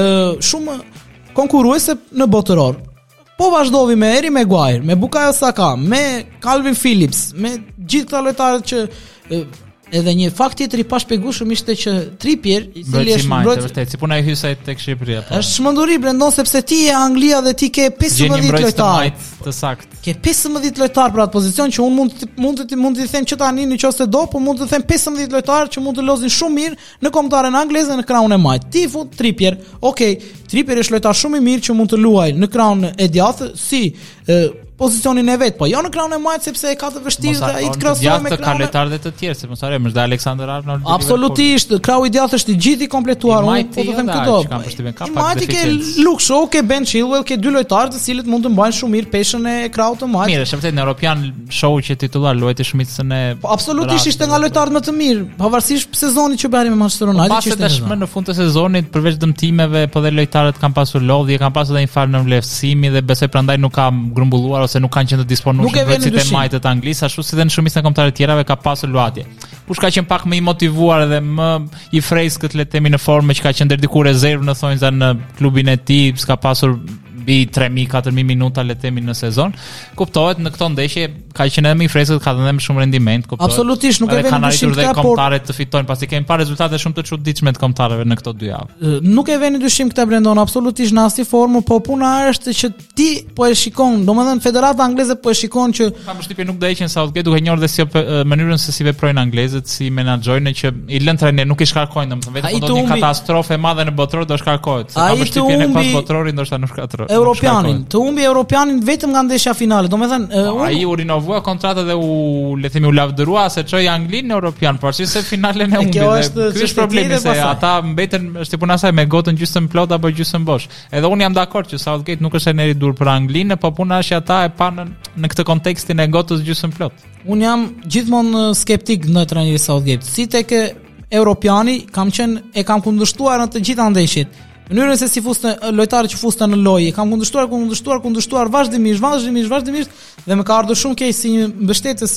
shumë konkurruese në botëror. Po vazhdovi me Harry Maguire, me Bukayo Saka, me Calvin Phillips, me gjithë këta lojtarët që edhe një fakt tjetër i pashpjegueshëm ishte që Trippier, i cili është mbrojtës, vërtet, si puna e hysaj tek Shqipëria. Është çmenduri Brendon sepse ti je Anglia dhe ti ke 15 lojtarë të saktë. Ke 15 lojtarë për atë pozicion që unë mund të them që tani nëse do, po mund të them 15 lojtarë që mund të lozin shumë mirë në kombëtaren angleze në krahun e majt. Ti fut Trippier. Okej, Trippier është lojtar shumë i mirë që mund të luajë në krahun e djathtë si pozicionin e vet, po jo në krahun e majt sepse e ka të vështirë dhe ai të krahasoj me krahun. Ka lojtarë të tjerë, se mos harrojmë, është Alexander Arnold. Absolutisht, krahu i djathtë është i gjithë i kompletuar, unë po të them këto. Majti ke Luke Shaw, ke Ben Chilwell, ke dy lojtarë të cilët mund të mbajnë shumë mirë peshën e krahut të majt. Mirë, është vërtet në Europian Shaw që titular luajti shumicën e. Absolutisht ishte nga lojtarët më të mirë, pavarësisht sezonit që bëri me Manchester United, që ishte tashmë në fund të sezonit, përveç dëmtimeve, po dhe lojtarët kanë pasur lodhje, kanë pasur edhe një farë në vlerësimi dhe besoj prandaj nuk ka grumbulluar ose nuk kanë qenë të disponueshëm vetë e majtë të Anglisë, ashtu si dhe në shumicën e kombëtarëve të tjerave ka pasur luajtje. Kush ka qenë pak më i motivuar dhe më i freskët le të themi në formë që ka qenë deri diku rezervë në thonjza në klubin e tij, s'ka pasur mbi 3000-4000 minuta le të themi në sezon. Kuptohet në këto ndeshje ka qenë edhe më i freskët, ka dhënë më shumë rendiment, kuptohet. Absolutisht, nuk e vjen dyshim këta kombëtarët të fitojnë, pasi kemi parë rezultate shumë të çuditshme të kombëtarëve në këto 2 javë. Nuk e vjen dyshim këta Brendon, absolutisht në asnjë formë, po puna është që ti po e shikon, domethënë Federata Angleze po e shikon që kam përshtypjen nuk do heqin Southgate duke njohur dhe si mënyrën se si veprojnë anglezët, si menaxhojnë që i lën trajner, nuk i shkarkojnë, domethënë vetëm do të një katastrofë e madhe në botror do shkarkohet. Kam përshtypjen e pas botrorit ndoshta nuk shkarkohet. Europianin, të humbi Europianin vetëm nga ndeshja finale, domethënë ai u rinovua kontratën dhe le të themi u lavdërua se çoi Anglinë në Europian, por si se finalen e humbi. Ky është problemi se ata mbeten është puna saj me gotën gjysmë plot apo gjysmë bosh. Edhe unë jam dakord që Southgate nuk është trajneri dur për Anglinë, po puna është ata e pa në këtë kontekstin e gotës gjysmë plot. Unë jam gjithmonë skeptik ndaj trajnerit Southgate. Si tek Europiani kam kundërshtuar në të gjitha ndeshjet. Mënyrën se si fuste lojtarët që fusten në lojë, kam kundërshtuar vazhdimisht dhe më ka ardhur shumë keq si një mbështetës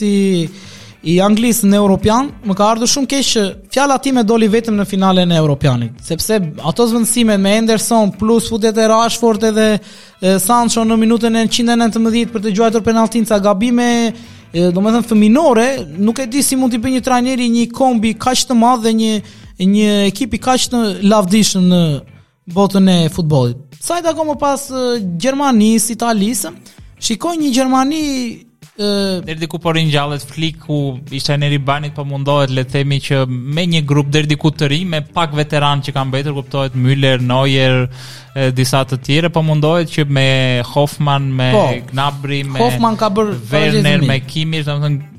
i Anglisë në Europian, më ka ardhur shumë keq që fjala time doli vetëm në finalen e Europianit, sepse ato zvendësimet me Henderson plus futjet e Rashford edhe Sancho në minutën e 119 për të gjuajtur penalltin, ca gabime domethënë fëminore, nuk e di si mund të bëjë një trajneri një kombi kaq të madh dhe një ekip i kaq të lavdishëm në botën e futbollit. Sa i takon më pas Gjermanisë, Italisë, shikoj një Gjermani deri diku po ringjallet Fliku, ishte trajneri i Banit, po mundohet le të themi që me një grup deri diku të ri, me pak veteran që kanë mbetur, kuptohet Müller, Neuer, disa të tjerë, po mundohet që me Hoffman, me Gnabry, me Hoffman ka bërë Werner, me Kimmich, domethënë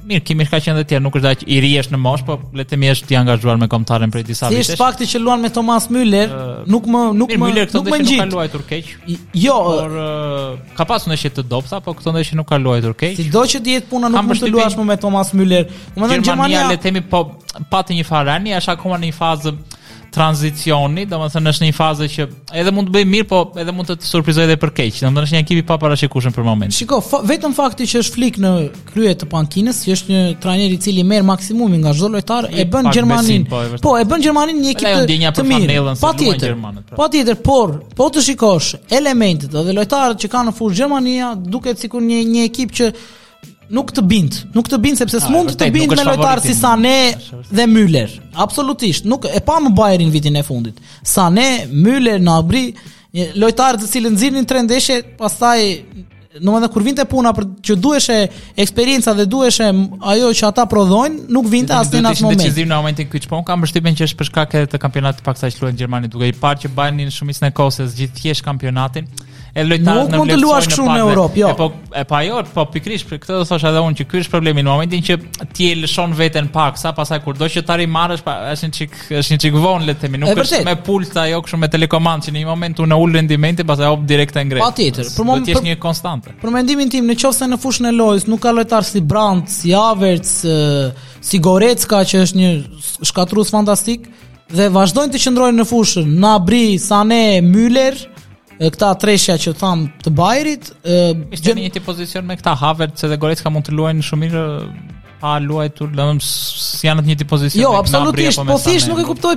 mirë, Kimich ka qenë dhe tjerë, nuk është aq i ri është në moshë, po le të themi është i angazhuar me kombëtaren prej disa vitesh. Si është fakti që luan me Thomas Müller, nuk më Müller këto ndeshje nuk ka ngjit. luajtur keq. Jo, Por ka pasur ndeshje të dobta, po këto ndeshje nuk ka luajtur keq. sido që të jetë puna nuk mund të luash më me Thomas Müller. Domethënë Gjermania le të themi po pati një farani, është akoma në një fazë tranzicioni, domethënë është në një fazë që edhe mund të bëjë mirë, po edhe mund të të surprizojë edhe për keq. Domethënë është një ekip i paparashikueshëm për moment. Shiko, vetëm fakti që është Flick në krye të pankinës, që është një trajner i cili merr maksimumin nga çdo lojtar, e bën Gjermaninë. Po, e bën Gjermaninë një ekip të mirë. Patjetër, por po të shikosh elementet dhe lojtarët që kanë në fushë Gjermania, duket sikur një ekip që nuk të bind sepse s'mund të bind me lojtarë si Sané dhe Müller. Absolutisht, nuk e pa më Bayerin vitin e fundit. Sané, Müller, Gnabry, lojtarë të cilët nxirrin 3 ndeshje, pastaj domethënë kur vinte puna për që duheshe eksperjenca dhe duheshe ajo që ata prodhojnë, nuk vinte asnjë në atë moment. Decisiv në momentin kyç, po kam përshtypjen që është për shkak edhe të kampionatit pak sa që luajnë Gjermani, duke i parë që Bayerni në shumicën e kohës zgjidh thjesht kampionatin. Nuk mund të luash kështu në Europë, jo. Po pikërisht, për këtë do thosha edhe unë që ky është problemi në momentin që ti e lëshon veten pak, sa pastaj kur do që ta rimarrësh, është një çik vonë le të themi, nuk është me pult ajo kështu me telekomand që në një moment unë ul rendimentin, pastaj hop direkt e ngre. Patjetër, për moment është një konstante. Për mendimin tim, nëse në fushën e lojës nuk ka lojtar si Brandt, si Havertz, si Goretzka që është një shkatrues fantastik dhe vazhdojnë të qëndrojnë në fushën Gnabry, Sané, Müller, këta treshja që tham të Bayerit, ishte në një pozicion me këta Havertz dhe Goretzka mund të luajnë shumë mirë pa luajtur, si janë në një pozicion. Jo, absolutisht, po thjesht nuk e kuptoj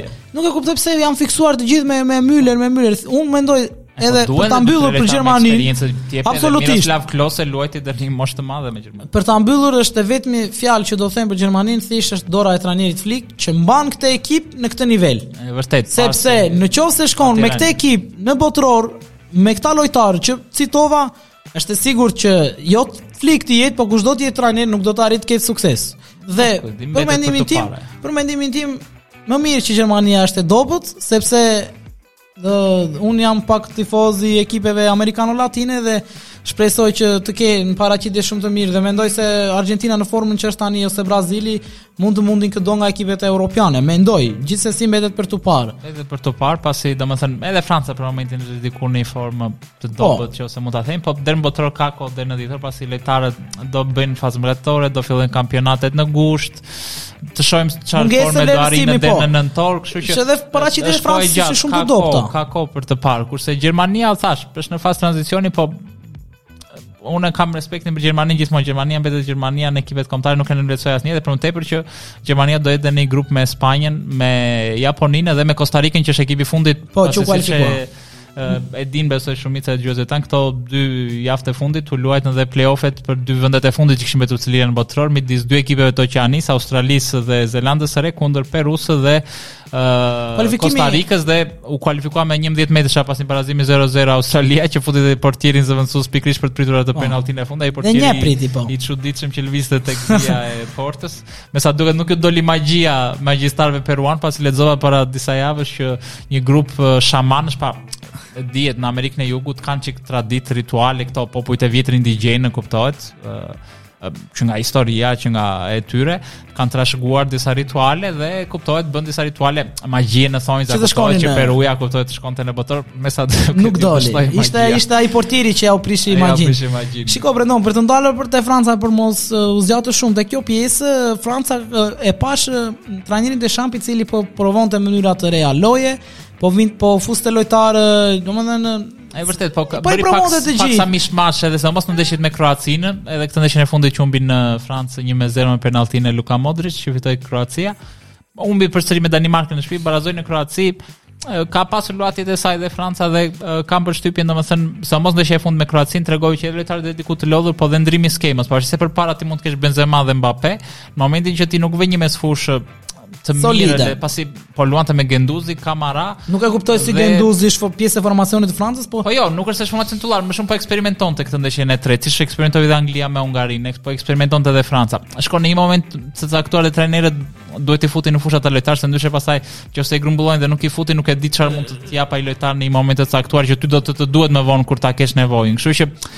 pse janë fiksuar të gjithë me Müller. Unë mendoj edhe për ta mbyllur për Gjermaninë. Absolutisht. Miroslav Klose luajti deri në moshë të madhe me Gjermaninë. Për ta mbyllur është vetmi fjalë që do them për Gjermaninë, thjesht është dora e trajnerit Flick që mban këtë ekip në këtë nivel. Vërtet. Sepse nëse shkon me këtë ekip në botror, me këta lojtarë që citova, është e sigurt që jo Flick të jetë, po kushdo të jetë trajner nuk do të arrijë të ketë sukses. Dhe për mendimin tim, më mirë që Gjermania është e dobët, sepse unë jam pak tifoz i ekipeve amerikano-latine dhe shpresoj që të kenë paraqitje shumë të mirë dhe mendoj se Argentina në formën që është tani ose Brazili mund të mundin këdo nga ekipet europiane. Mendoj, gjithsesi mbetet për tu parë. Edhe për tu parë, pasi domethënë edhe Franca për momentin është diku në një formë të dobët që ose mund ta them, po deri në botror ka kohë deri në ditor, pasi lojtarët do bëjnë fazë mbretore, do fillojnë kampionatet në gusht. Të shohim çfarë forme do arrijnë deri në nëntor, kështu që edhe paraqitja e Francës është shumë të dobta. Ka kohë për të parë, kurse Gjermania thash, është në fazë tranzicioni, po unë kam respektin për Gjermaninë gjithmonë. Gjermania mbetet Gjermania në ekipet kombëtare nuk e nënvlerësoj asnjë, dhe për më tepër që Gjermania do jetë në një grup me Spanjën, me Japoninë dhe me Kostarikën që është ekipi i fundit. Po, që kualifikuar. E din besoj shumica e dëgjuesve tan këto 2 javë të fundit u luajtën dhe play-offet për 2 vendet e fundit që kishin mbetur të lirë në botror midis 2 ekipeve të oqeanisë, Australisë dhe Zelandës së Re kundër Perusë dhe Kostarikës, dhe u kualifikua me 11 metra pas një barazimi 0-0 Australia që futi dhe portierin zëvendësues pikërisht për të pritur atë penalltin e fundit, ai portieri i çuditshëm që lëvizte tek vija e portës. Me sa duket nuk doli magjistarëve peruan, pasi lexova para disa javësh që një grup shamanësh dihet në Amerikën e Jugut kanë çik traditë rituale këto popujt e vjetër indigjenë, kuptohet, që nga historia, që nga e tyre kanë trashëguar disa rituale dhe kuptohet bën disa rituale magjie në thonjza, kuptohet që Peruja kuptohet shkonte në botror, me sa nuk doli. Ishte ai portieri që ja u prishi magjinë. Shiko Brendon, për të ndalur për te Franca për mos u zgjatur shumë te kjo pjesë, Franca e pash trajnerin Deschamps i cili po provonte mënyra të reja loje, po fuste lojtarë, domethënë ai vërtet bëri pak sa mishmash edhe se mos në ndeshjet me Kroacinë, edhe këtë ndeshjen e fundit që humbi në Francë 1-0 me penalltin e Luka Modrić që fitoi Kroacia. Humbi përsëri me Danimarkën në shtëpi, barazoi në Kroaci. Ka pasur luajtjet e saj dhe Franca dhe kam përshtypjen domethënë se mos ndeshja e fundit me Kroacinë tregoi që lojtarët e diku të lodhur, po dhe ndrimi i skemës, pavarësisht se përpara ti mund të kesh Benzema dhe Mbappé, në momentin që ti nuk vë një mesfushë të mirë, pasi po luante me Genduzi, Kamara. Nuk e kuptoj si Genduzi është pjesë e formacionit të Francës, po jo, nuk është formacion titullar, më shumë po eksperimentonte këtë ndeshjen e tretë, siç eksperimentoi dhe Anglia me Hungarinë, po eksperimentonte edhe Franca. Shkon në një moment të caktuar dhe trajnerët duhet i futin në fushat të lojtarëve, se ndryshe pastaj nëse i grumbullojnë dhe nuk i futin, nuk e di çfarë mund të jap ai lojtar në një moment të caktuar që ty do të duhet më vonë kur ta kesh nevojën. Kështu që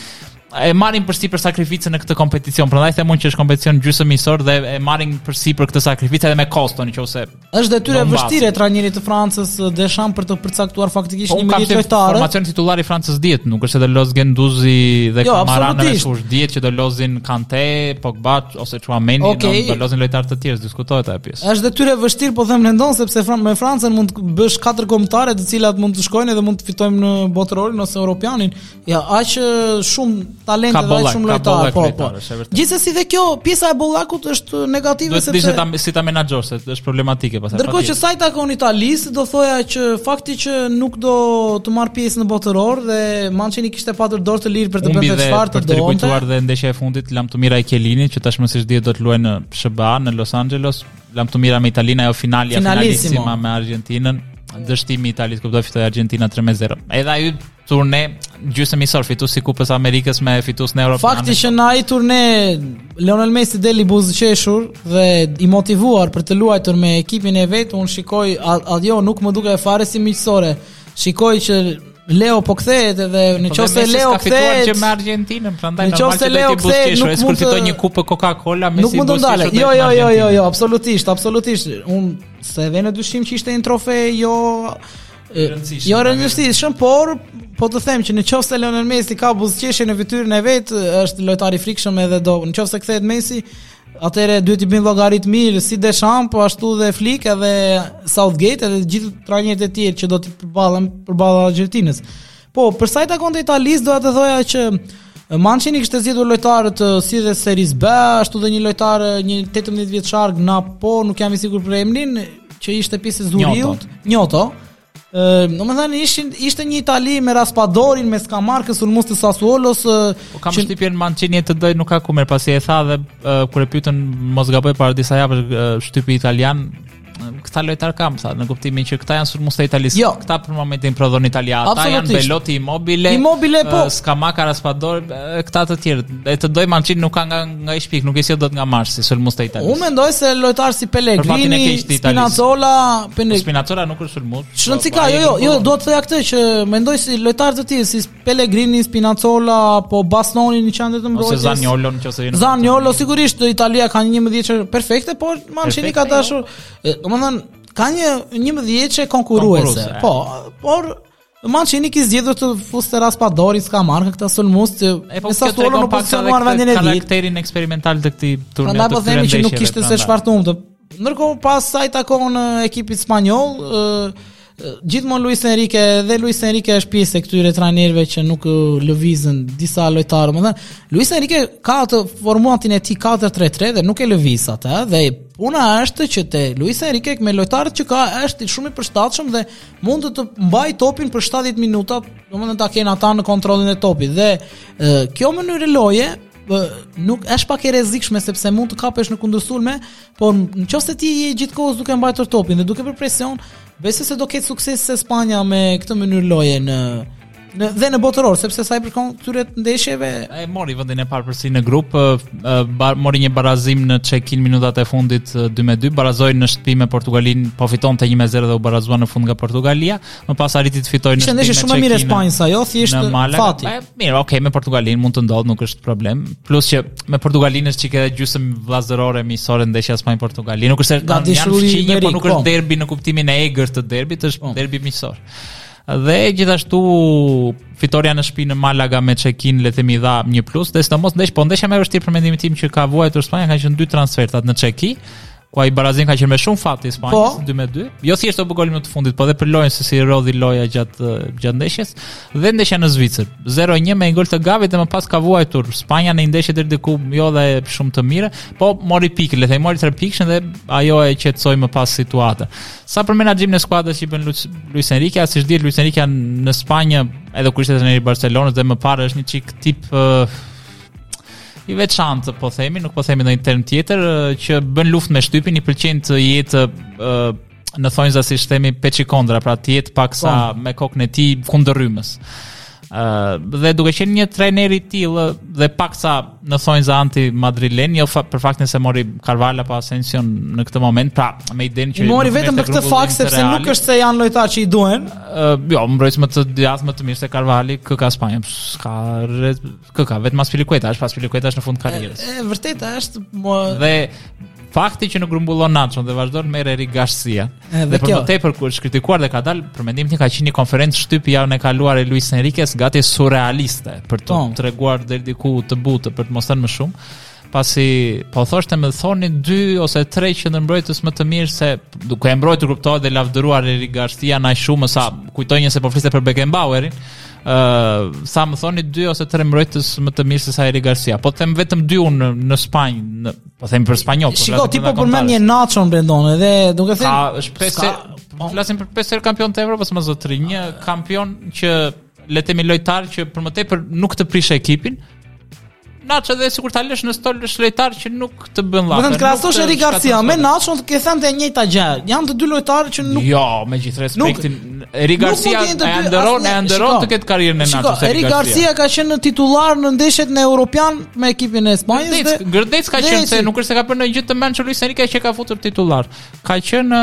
e marrin përsipër sakrificën në këtë kompeticion. Prandaj them unë që është kompeticion gjysmëmisor dhe e marrin përsipër këtë sakrificë edhe me koston, nëse është detyrë vështirë e trajnerit të Francës Deschamps për të përcaktuar faktikisht 11 lojtarë. Formacioni titullari i Francës dihet, nuk është se do lozë Gendouzi dhe Kamara në refush, dihet që do lozin Kanté, Pogba ose Chouameni, do lozin lojtarë të tjerë, diskutohet ajo pjesë. Është detyrë vështirë, po them mendon sepse me Francën mund të bësh 4 kombëtare të cilat mund të shkojnë dhe mund të fitojmë në botërorin ose europianin. Ja, aq shumë talente dhe shumë lojtarë, po. Gjithsesi dhe kjo pjesa e bollakut është negative sepse do të ishte si ta menaxhor se është problematike pastaj. Ndërkohë që sa i takon Italisë, do thoja që fakti që nuk do të marr pjesë në botëror dhe Mancini kishte patur dorë të lirë për të bërë çfarë të donte. Për të kujtuar dhe ndeshja e fundit Lamtomira e Chiellini, që tashmë siç dihet do të luajë në SBA në Los Angeles. Lamtomira me Italinë ajo finalissima me Argentinën. Dështimi i Italisë kuptoi fitoi Argentina 3-0. Edhe ai turne gjysmëmisor fituesi Kupës Amerikës me fituesin evropian. Fakti që në ai turne Lionel Messi deli buzëqeshur dhe i motivuar për të luajtur me ekipin e vet, unë shikoj ajo nuk më duke fare si miqësore. Shikoj që Leo po kthehet edhe nëse Leo kthehet që me Argentinën, prandaj normal që do të buzëqeshur, ai fitoi një kupë Coca-Cola Messi buzëqeshur. Jo, absolutisht. Unë se vjen në dyshim që ishte një trofe jo rëndësishëm, por po të them që nëse Lionel Messi ka buzëqeshje në fytyrën e vet, është lojtar i frikshëm edhe do nëse kthehet Messi, atëherë duhet i bëjnë llogarit mirë si Deschamps, po ashtu dhe Flick edhe Southgate edhe gjithë trajnerët e tjerë që do të përballë Argentinës. Po, për sa i takon te Italisë, do të thoja që Mancini kishte zgjedhur lojtarët si dhe Serie B, ashtu dhe një lojtar, një 18 vjeçar Gnapo, nuk jam i sigurt për emrin, që ishte pjesë e Zuriut, Njoto. Domethënë ishte një Itali me Raspadorin, me Skamarkën, sulmues të Sassuolos. Kam shtypjen Mancini të doj nuk ka ku merr, pasi e tha dhe kur e pyetën mos gaboj para disa javësh shtypi italian, këta lojtar kam, tha, në kuptimin që këta janë sulmues të Italisë. Jo. Këta për momentin prodhon Italia. Ata janë Belotti, Immobile, po. Scamacca, Raspadori, këta të tjerë. E të doj Mancini nuk ka nga i shpik, nuk e sjell dot nga Marsi sulmues të Italisë. Unë mendoj se lojtar si Pellegrini, Spinazzola nuk është sulmues. Shëndika, jo, do të thoya këtë që mendoj si lojtar të tjerë si Pellegrini, Spinazzola, po Bastoni në qendër të mbrojtjes. Ose Zaniolo nëse vjen. Zaniolo sigurisht Italia ka një 11 perfekte, por Mancini ka dashur domethënë ka një 11 konkurruese. Po, por Mancini ki zgjedhur të fuste Raspadori, Skamarka, këta sulmues që Sassuolo nuk pozicionuar vendin e vet. Karakterin eksperimental të këtij turniri. Prandaj po themi që nuk kishte se çfarë humbte. Ndërkohë pas sa i takon ekipit spanjoll, gjithmonë Luis Enrique është pjesë e këtyre trajnerëve që nuk lëvizën disa lojtarë. Domethënë Luis Enrique ka të formatin e tij 4-3-3 dhe nuk e lëviz atë, dhe puna është që te Luis Enrique me lojtarët që ka është shumë i përshtatshëm dhe mund të mbaj topin për 70 minuta, domethënë ta kenë ata në kontrollin e topit. Dhe kjo mënyrë loje nuk është pak e rrezikshme sepse mund të kapesh në kundërsulme, por nëse ti je gjithkohës duke mbajtur topin dhe duke bërë presion, besoj se do ketë sukses se Spanja me këtë mënyrë loje dhe në botëror, sepse sa i përkon këtyre ndeshjeve e mori vendin e parë përsi në grup, mori një barazim në check-in minutat e fundit 2-2, barazoi në shtëpi me Portugalinë, po fitonte 1-0 dhe u barazua në fund nga Portugalia, më pas arriti të fitojë në shtëpi me check-in. Ishte shumë mirë Spanjës ajo, thjesht fati. Mirë, okay, me Portugalinë mund të ndodh, nuk është problem. Plus që me Portugalinë është çike gjysmë vllazërore miqësore ndeshja Spanjë-Portugali. Nuk është se janë fqinje, por nuk është derbi në kuptimin e egërt të derbit, është derbi miqësor. Dhe gjithashtu fitoria në shtëpi në Malaga me check-in le themi dha $1+, dhe sidomos ndeshja më e vështirë për mendimin tim që ka vuajtur Spanja ka qenë 2 transfertat në check-in, ku ai barazim ka qenë me shumë fat i Spanjës 2-2. Jo thjesht u golin më të fundit, po edhe për lojën se si rodhi loja gjatë ndeshjes, dhe ndeshja në Zvicër 0-1 me një gol të Gavit, dhe më pas ka vuajtur Spanja në një ndeshje deri diku jo dhe shumë të mirë, po mori pikë, le themi mori 3 pikë dhe ajo e qetësoi më pas situatën. Sa për menaxhimin e skuadrës që bën Luis Enrique, siç dihet Luis Enrique në Spanjë, edhe kur ishte trajneri i Barcelonës dhe më parë është një çik tip i veçantë, po themi, nuk po themi në një term tjetër, që bën luftë me shtypin, i pëlqen të jetë në thonjza si themi peçi kondra, pra të jetë paksa me kokën e tij kundër rrymës. Dhe duke qenë një trajner i tillë dhe paksa në thonjza anti-madrilen, jo për faktin se mori Carvalho apo Asensio në këtë moment, pra me idenë që mori vetëm për këtë fakt sepse nuk është se janë lojtarë që i duhen. Jo, mbrojtës më të djathtë më të mirë se Carvalho, ka Spanjë, ka vetëm Azpilicueta, është pas Azpilicueta është në fund karrierës. Vërtet është dhe fakti që në grumbullon Nacho dhe vazhdon merr Eric Garcia. Dhe për më tepër kur është kritikuar dhe ka dalë për mendimin tim ka qenë një konferencë shtypi javën e kaluar e Luis Enriquez gati surrealiste për të treguar deri diku të butë për të mos thënë më shumë. Pasi po thoshte më thoni 2 ose 3 qendërmbrojtës më të mirë se duke e mbrojtur kuptohet dhe lavdëruar Eric Garcia na shumë sa kujtoj një se po fliste për Beckenbauerin. Sa më thoni 2 ose 3 mbrojtës më të mirë se sa Eric Garcia. Po them vetëm 2 unë në Spanjë, po them për spanjoll. Shiko, ti po përmend një Nacho Brendon dhe duke thënë flasim për 5 herë kampion të Evropës më zotëri, një kampion që le të themi lojtar që për më tepër nuk të prish ekipin. Nacho dhe sikur ta lësh në stol është lojtar që nuk të bën llafë. Do të krahasosh Eric Garcia me Nacho, ke thënë të njëjta gjë. Janë të dy lojtarë që nuk Jo, me gjithë respektin, Eric Garcia e ndëron të ketë karrierën e Nacho. Eric Garcia ka qenë titullar në ndeshjet në European me ekipin e Spanjës dhe Gërdec ka qenë se nuk është se ka bërë gjë të mençur Luis Enrique që ka futur titullar. Ka qenë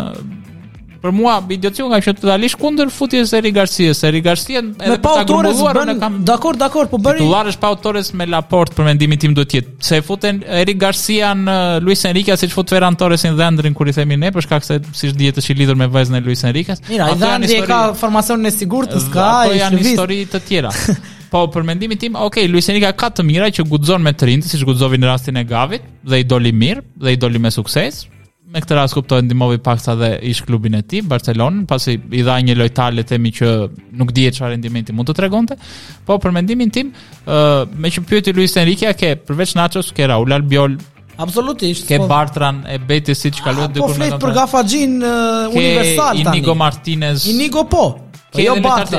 për mua idiotiu nga qenë totalisht kundër futjes së Eric Garcias. Eric Garcia edhe pa autores dakor, po bëri titullar është pa autores me Laporte për mendimin tim duhet jetë. Se futen Eric Garcia në Luis Enrique siç fut Ferran Torresin dhe Andrin kur I themi ne për shkak se siç dihet është I lidhur me vajzën e Luis Enriquez. Mira, Andri ka formacionin e sigurt të ska, janë histori të tjera. Po për mendimin tim, Luis Enrique ka të mira që guxon me të rinjt, siç guxovi në rastin e Gavit dhe I doli mirë dhe I doli me sukses. Me këtë rast kuptoj ndihmovi paksa dhe ish klubin e tij, Barcelonën, pasi I dha një lojtar le të themi që nuk dihet çfarë rendimenti mund të tregonte. Po për mendimin tim, me që pyeti Luis Enrique ke përveç Nachos ke Raul Albiol, absolutisht. Ke Bartran e Betis siç ka luajtur dikur në. Po flet për Gafaxhin universal tani. Inigo Martinez. Inigo po. Jo Bartra.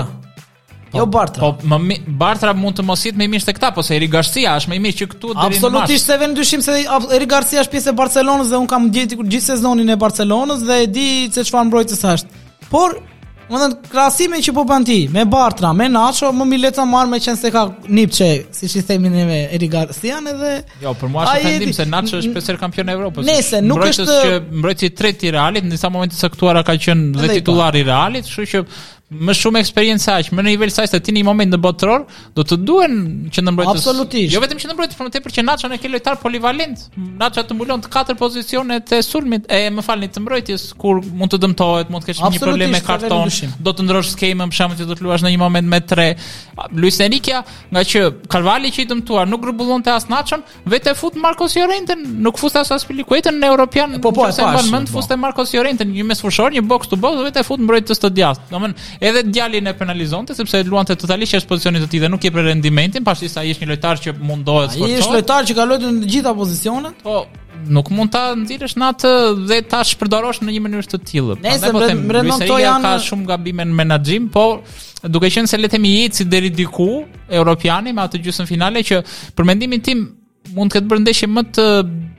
Jo Bartra. Po Bartra mund të mos jetë më I mirë se këta, po se Eric Garcia është më I mirë që këtu deri në mars. Absolutisht, se vjen dyshim se Eric Garcia është pjesë e Barcelonës dhe un kam ndjekur gjithë sezonin e Barcelonës dhe e di se çfarë mbrojtës është. Por, domethënë krahasimin që po bën ti me Bartra, me Nacho, më mi le ta marr me qenë se ka Nipçe, siç I themi ne me Eric Garcian edhe Jo, për mua është ofendim se Nacho është pesër kampion e Evropës. Nëse nuk është që mbrojtësi I tretë I Realit, në disa momente të caktuara ka qenë dhe titullar I Realit, kështu që më shumë eksperiencë aq, më në nivel sa se ti në një moment në botëror do të duhen qendërmbrojtës. Absolutisht. Jo vetëm qendërmbrojtës, por më tepër që Nacho ne ke lojtar polivalent. Nacho të mbulon të 4 pozicionet e sulmit, të mbrojtjes kur mund të dëmtohet, mund të kesh një problem me karton, do të ndrosh skemën, për shembull që do të luash në një moment me 3. Luis Enrique, nga që Carvalho që I dëmtuar nuk grumbullonte as Nachon, vetë fut Marcos Llorente, nuk fuste as Azpilicueta në European. Po mend fuste Marcos Llorente, një mesfushor, një box to box, vetë fut mbrojtës të djathtë. Domethënë edhe djalin e penalizonte sepse luante totalisht jashtë pozicionit të tij dhe nuk jep rendimentin, pasi sa ai është një lojtar që mundohet të sportojë. Ai është lojtar që ka luajtur në të gjitha pozicionet. Po, nuk mund ta nxirrësh natë dhe ta shpërdorosh në një mënyrë të tillë. Nëse Luis Enrique ka shumë gabime në menaxhim, po duke qenë se le të themi eci deri diku Europiani me atë gjysmëfinale që për mendimin tim mund të ketë bërë ndeshje më të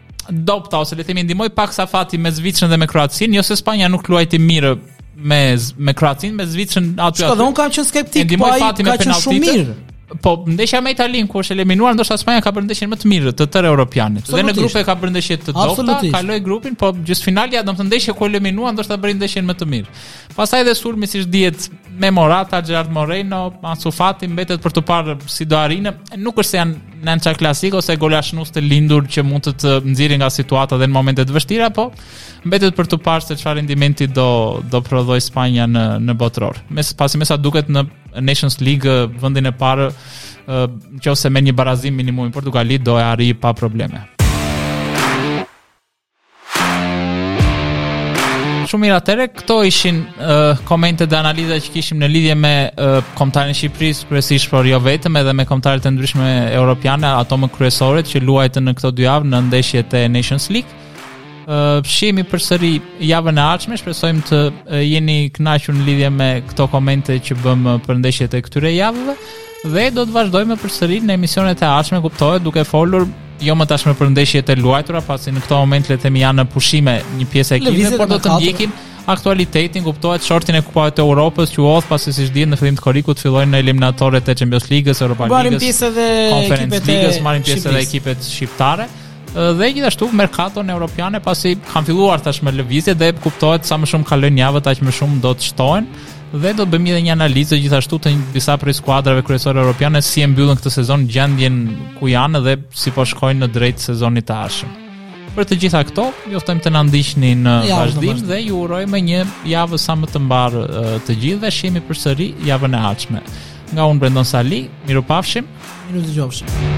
dobta ose le të themi ndihmoi pak Safati me Zvicrën dhe me Kroacinë, jo se Spanja nuk luajti mirë me Kroacinë, me Zvicrën aty. Shko, dhe unë kam qenë skeptik, po ai ka qenë shumë mirë. Po ndeshja me Italinë ku është eliminuar, ndoshta Spanja ka bërë ndeshjen më të mirë të tërë Europianit. Dhe në grupe ka bërë ndeshje të dobta, kaloi grupin, po gjysmëfinalja, domethënë ndeshja ku eliminuan, ndoshta bëri ndeshjen më të mirë. Pastaj edhe sulmi siç dihet me Morata, Gerard Moreno, Ansu Fati mbetet për të parë si do arrinë. Nuk është se janë Nancha klasik ose golashnus të lindur që mund të nxjerrin nga situata dhe në momente të vështira, po mbetet për të parë se çfarë rendimenti do prodhoj Spanja në botëror. Pasi me sa duket në Nations League vendin e parë, nëse me një barazim minimum Portugalit do e arrijë pa probleme. Shumë mirë, atëre këto ishin komentet dhe analizat që kishim në lidhje me kombëtarin e Shqipërisë, kryesisht por jo vetëm, edhe me kombëtarët e ndryshme europiane, ato më kryesorët që luajtën në këto 2 javë në ndeshjet e Nations League. Shihemi përsëri javën e ardhshme, shpresojmë të jeni kënaqur në lidhje me këto komente që bëm për ndeshjet e këtyre javëve dhe do të vazhdojmë përsëri në emisionet e ardhshme, kuptohet, duke folur jo më tashmë për ndeshjet e luajtura, pasi në këto moment le të themi janë në pushime një pjesë e ekipit, por do të ndjekin aktualitetin, kuptohet shortin e Kupave të Europës, quhet pasi siç dihet në fillim të korrikut fillojnë në eliminatorët e Champions League-s, Europa League-s, Conference League-s, marrin pjesë edhe ekipet shqiptare. Dhe gjithashtu merkaton europiane pasi kanë filluar tashmë lëvizje dhe kuptohet sa më shumë kalojnë javët aq më shumë do të shtohen dhe do të bëjmë edhe një analizë gjithashtu të disa prej skuadrave kryesore europiane si e mbyllën këtë sezon gjendjen ku janë dhe si po shkojnë në drejt sezonit të ardhshëm. Për të gjitha këto, ju ftojmë të na ndiqni në vazhdim dhe ju urojmë një javë sa më të mbarë të gjithëve, shihemi përsëri javën e ardhshme. Nga unë Brendon Sali, mirupafshim. Miru dëgjofshim.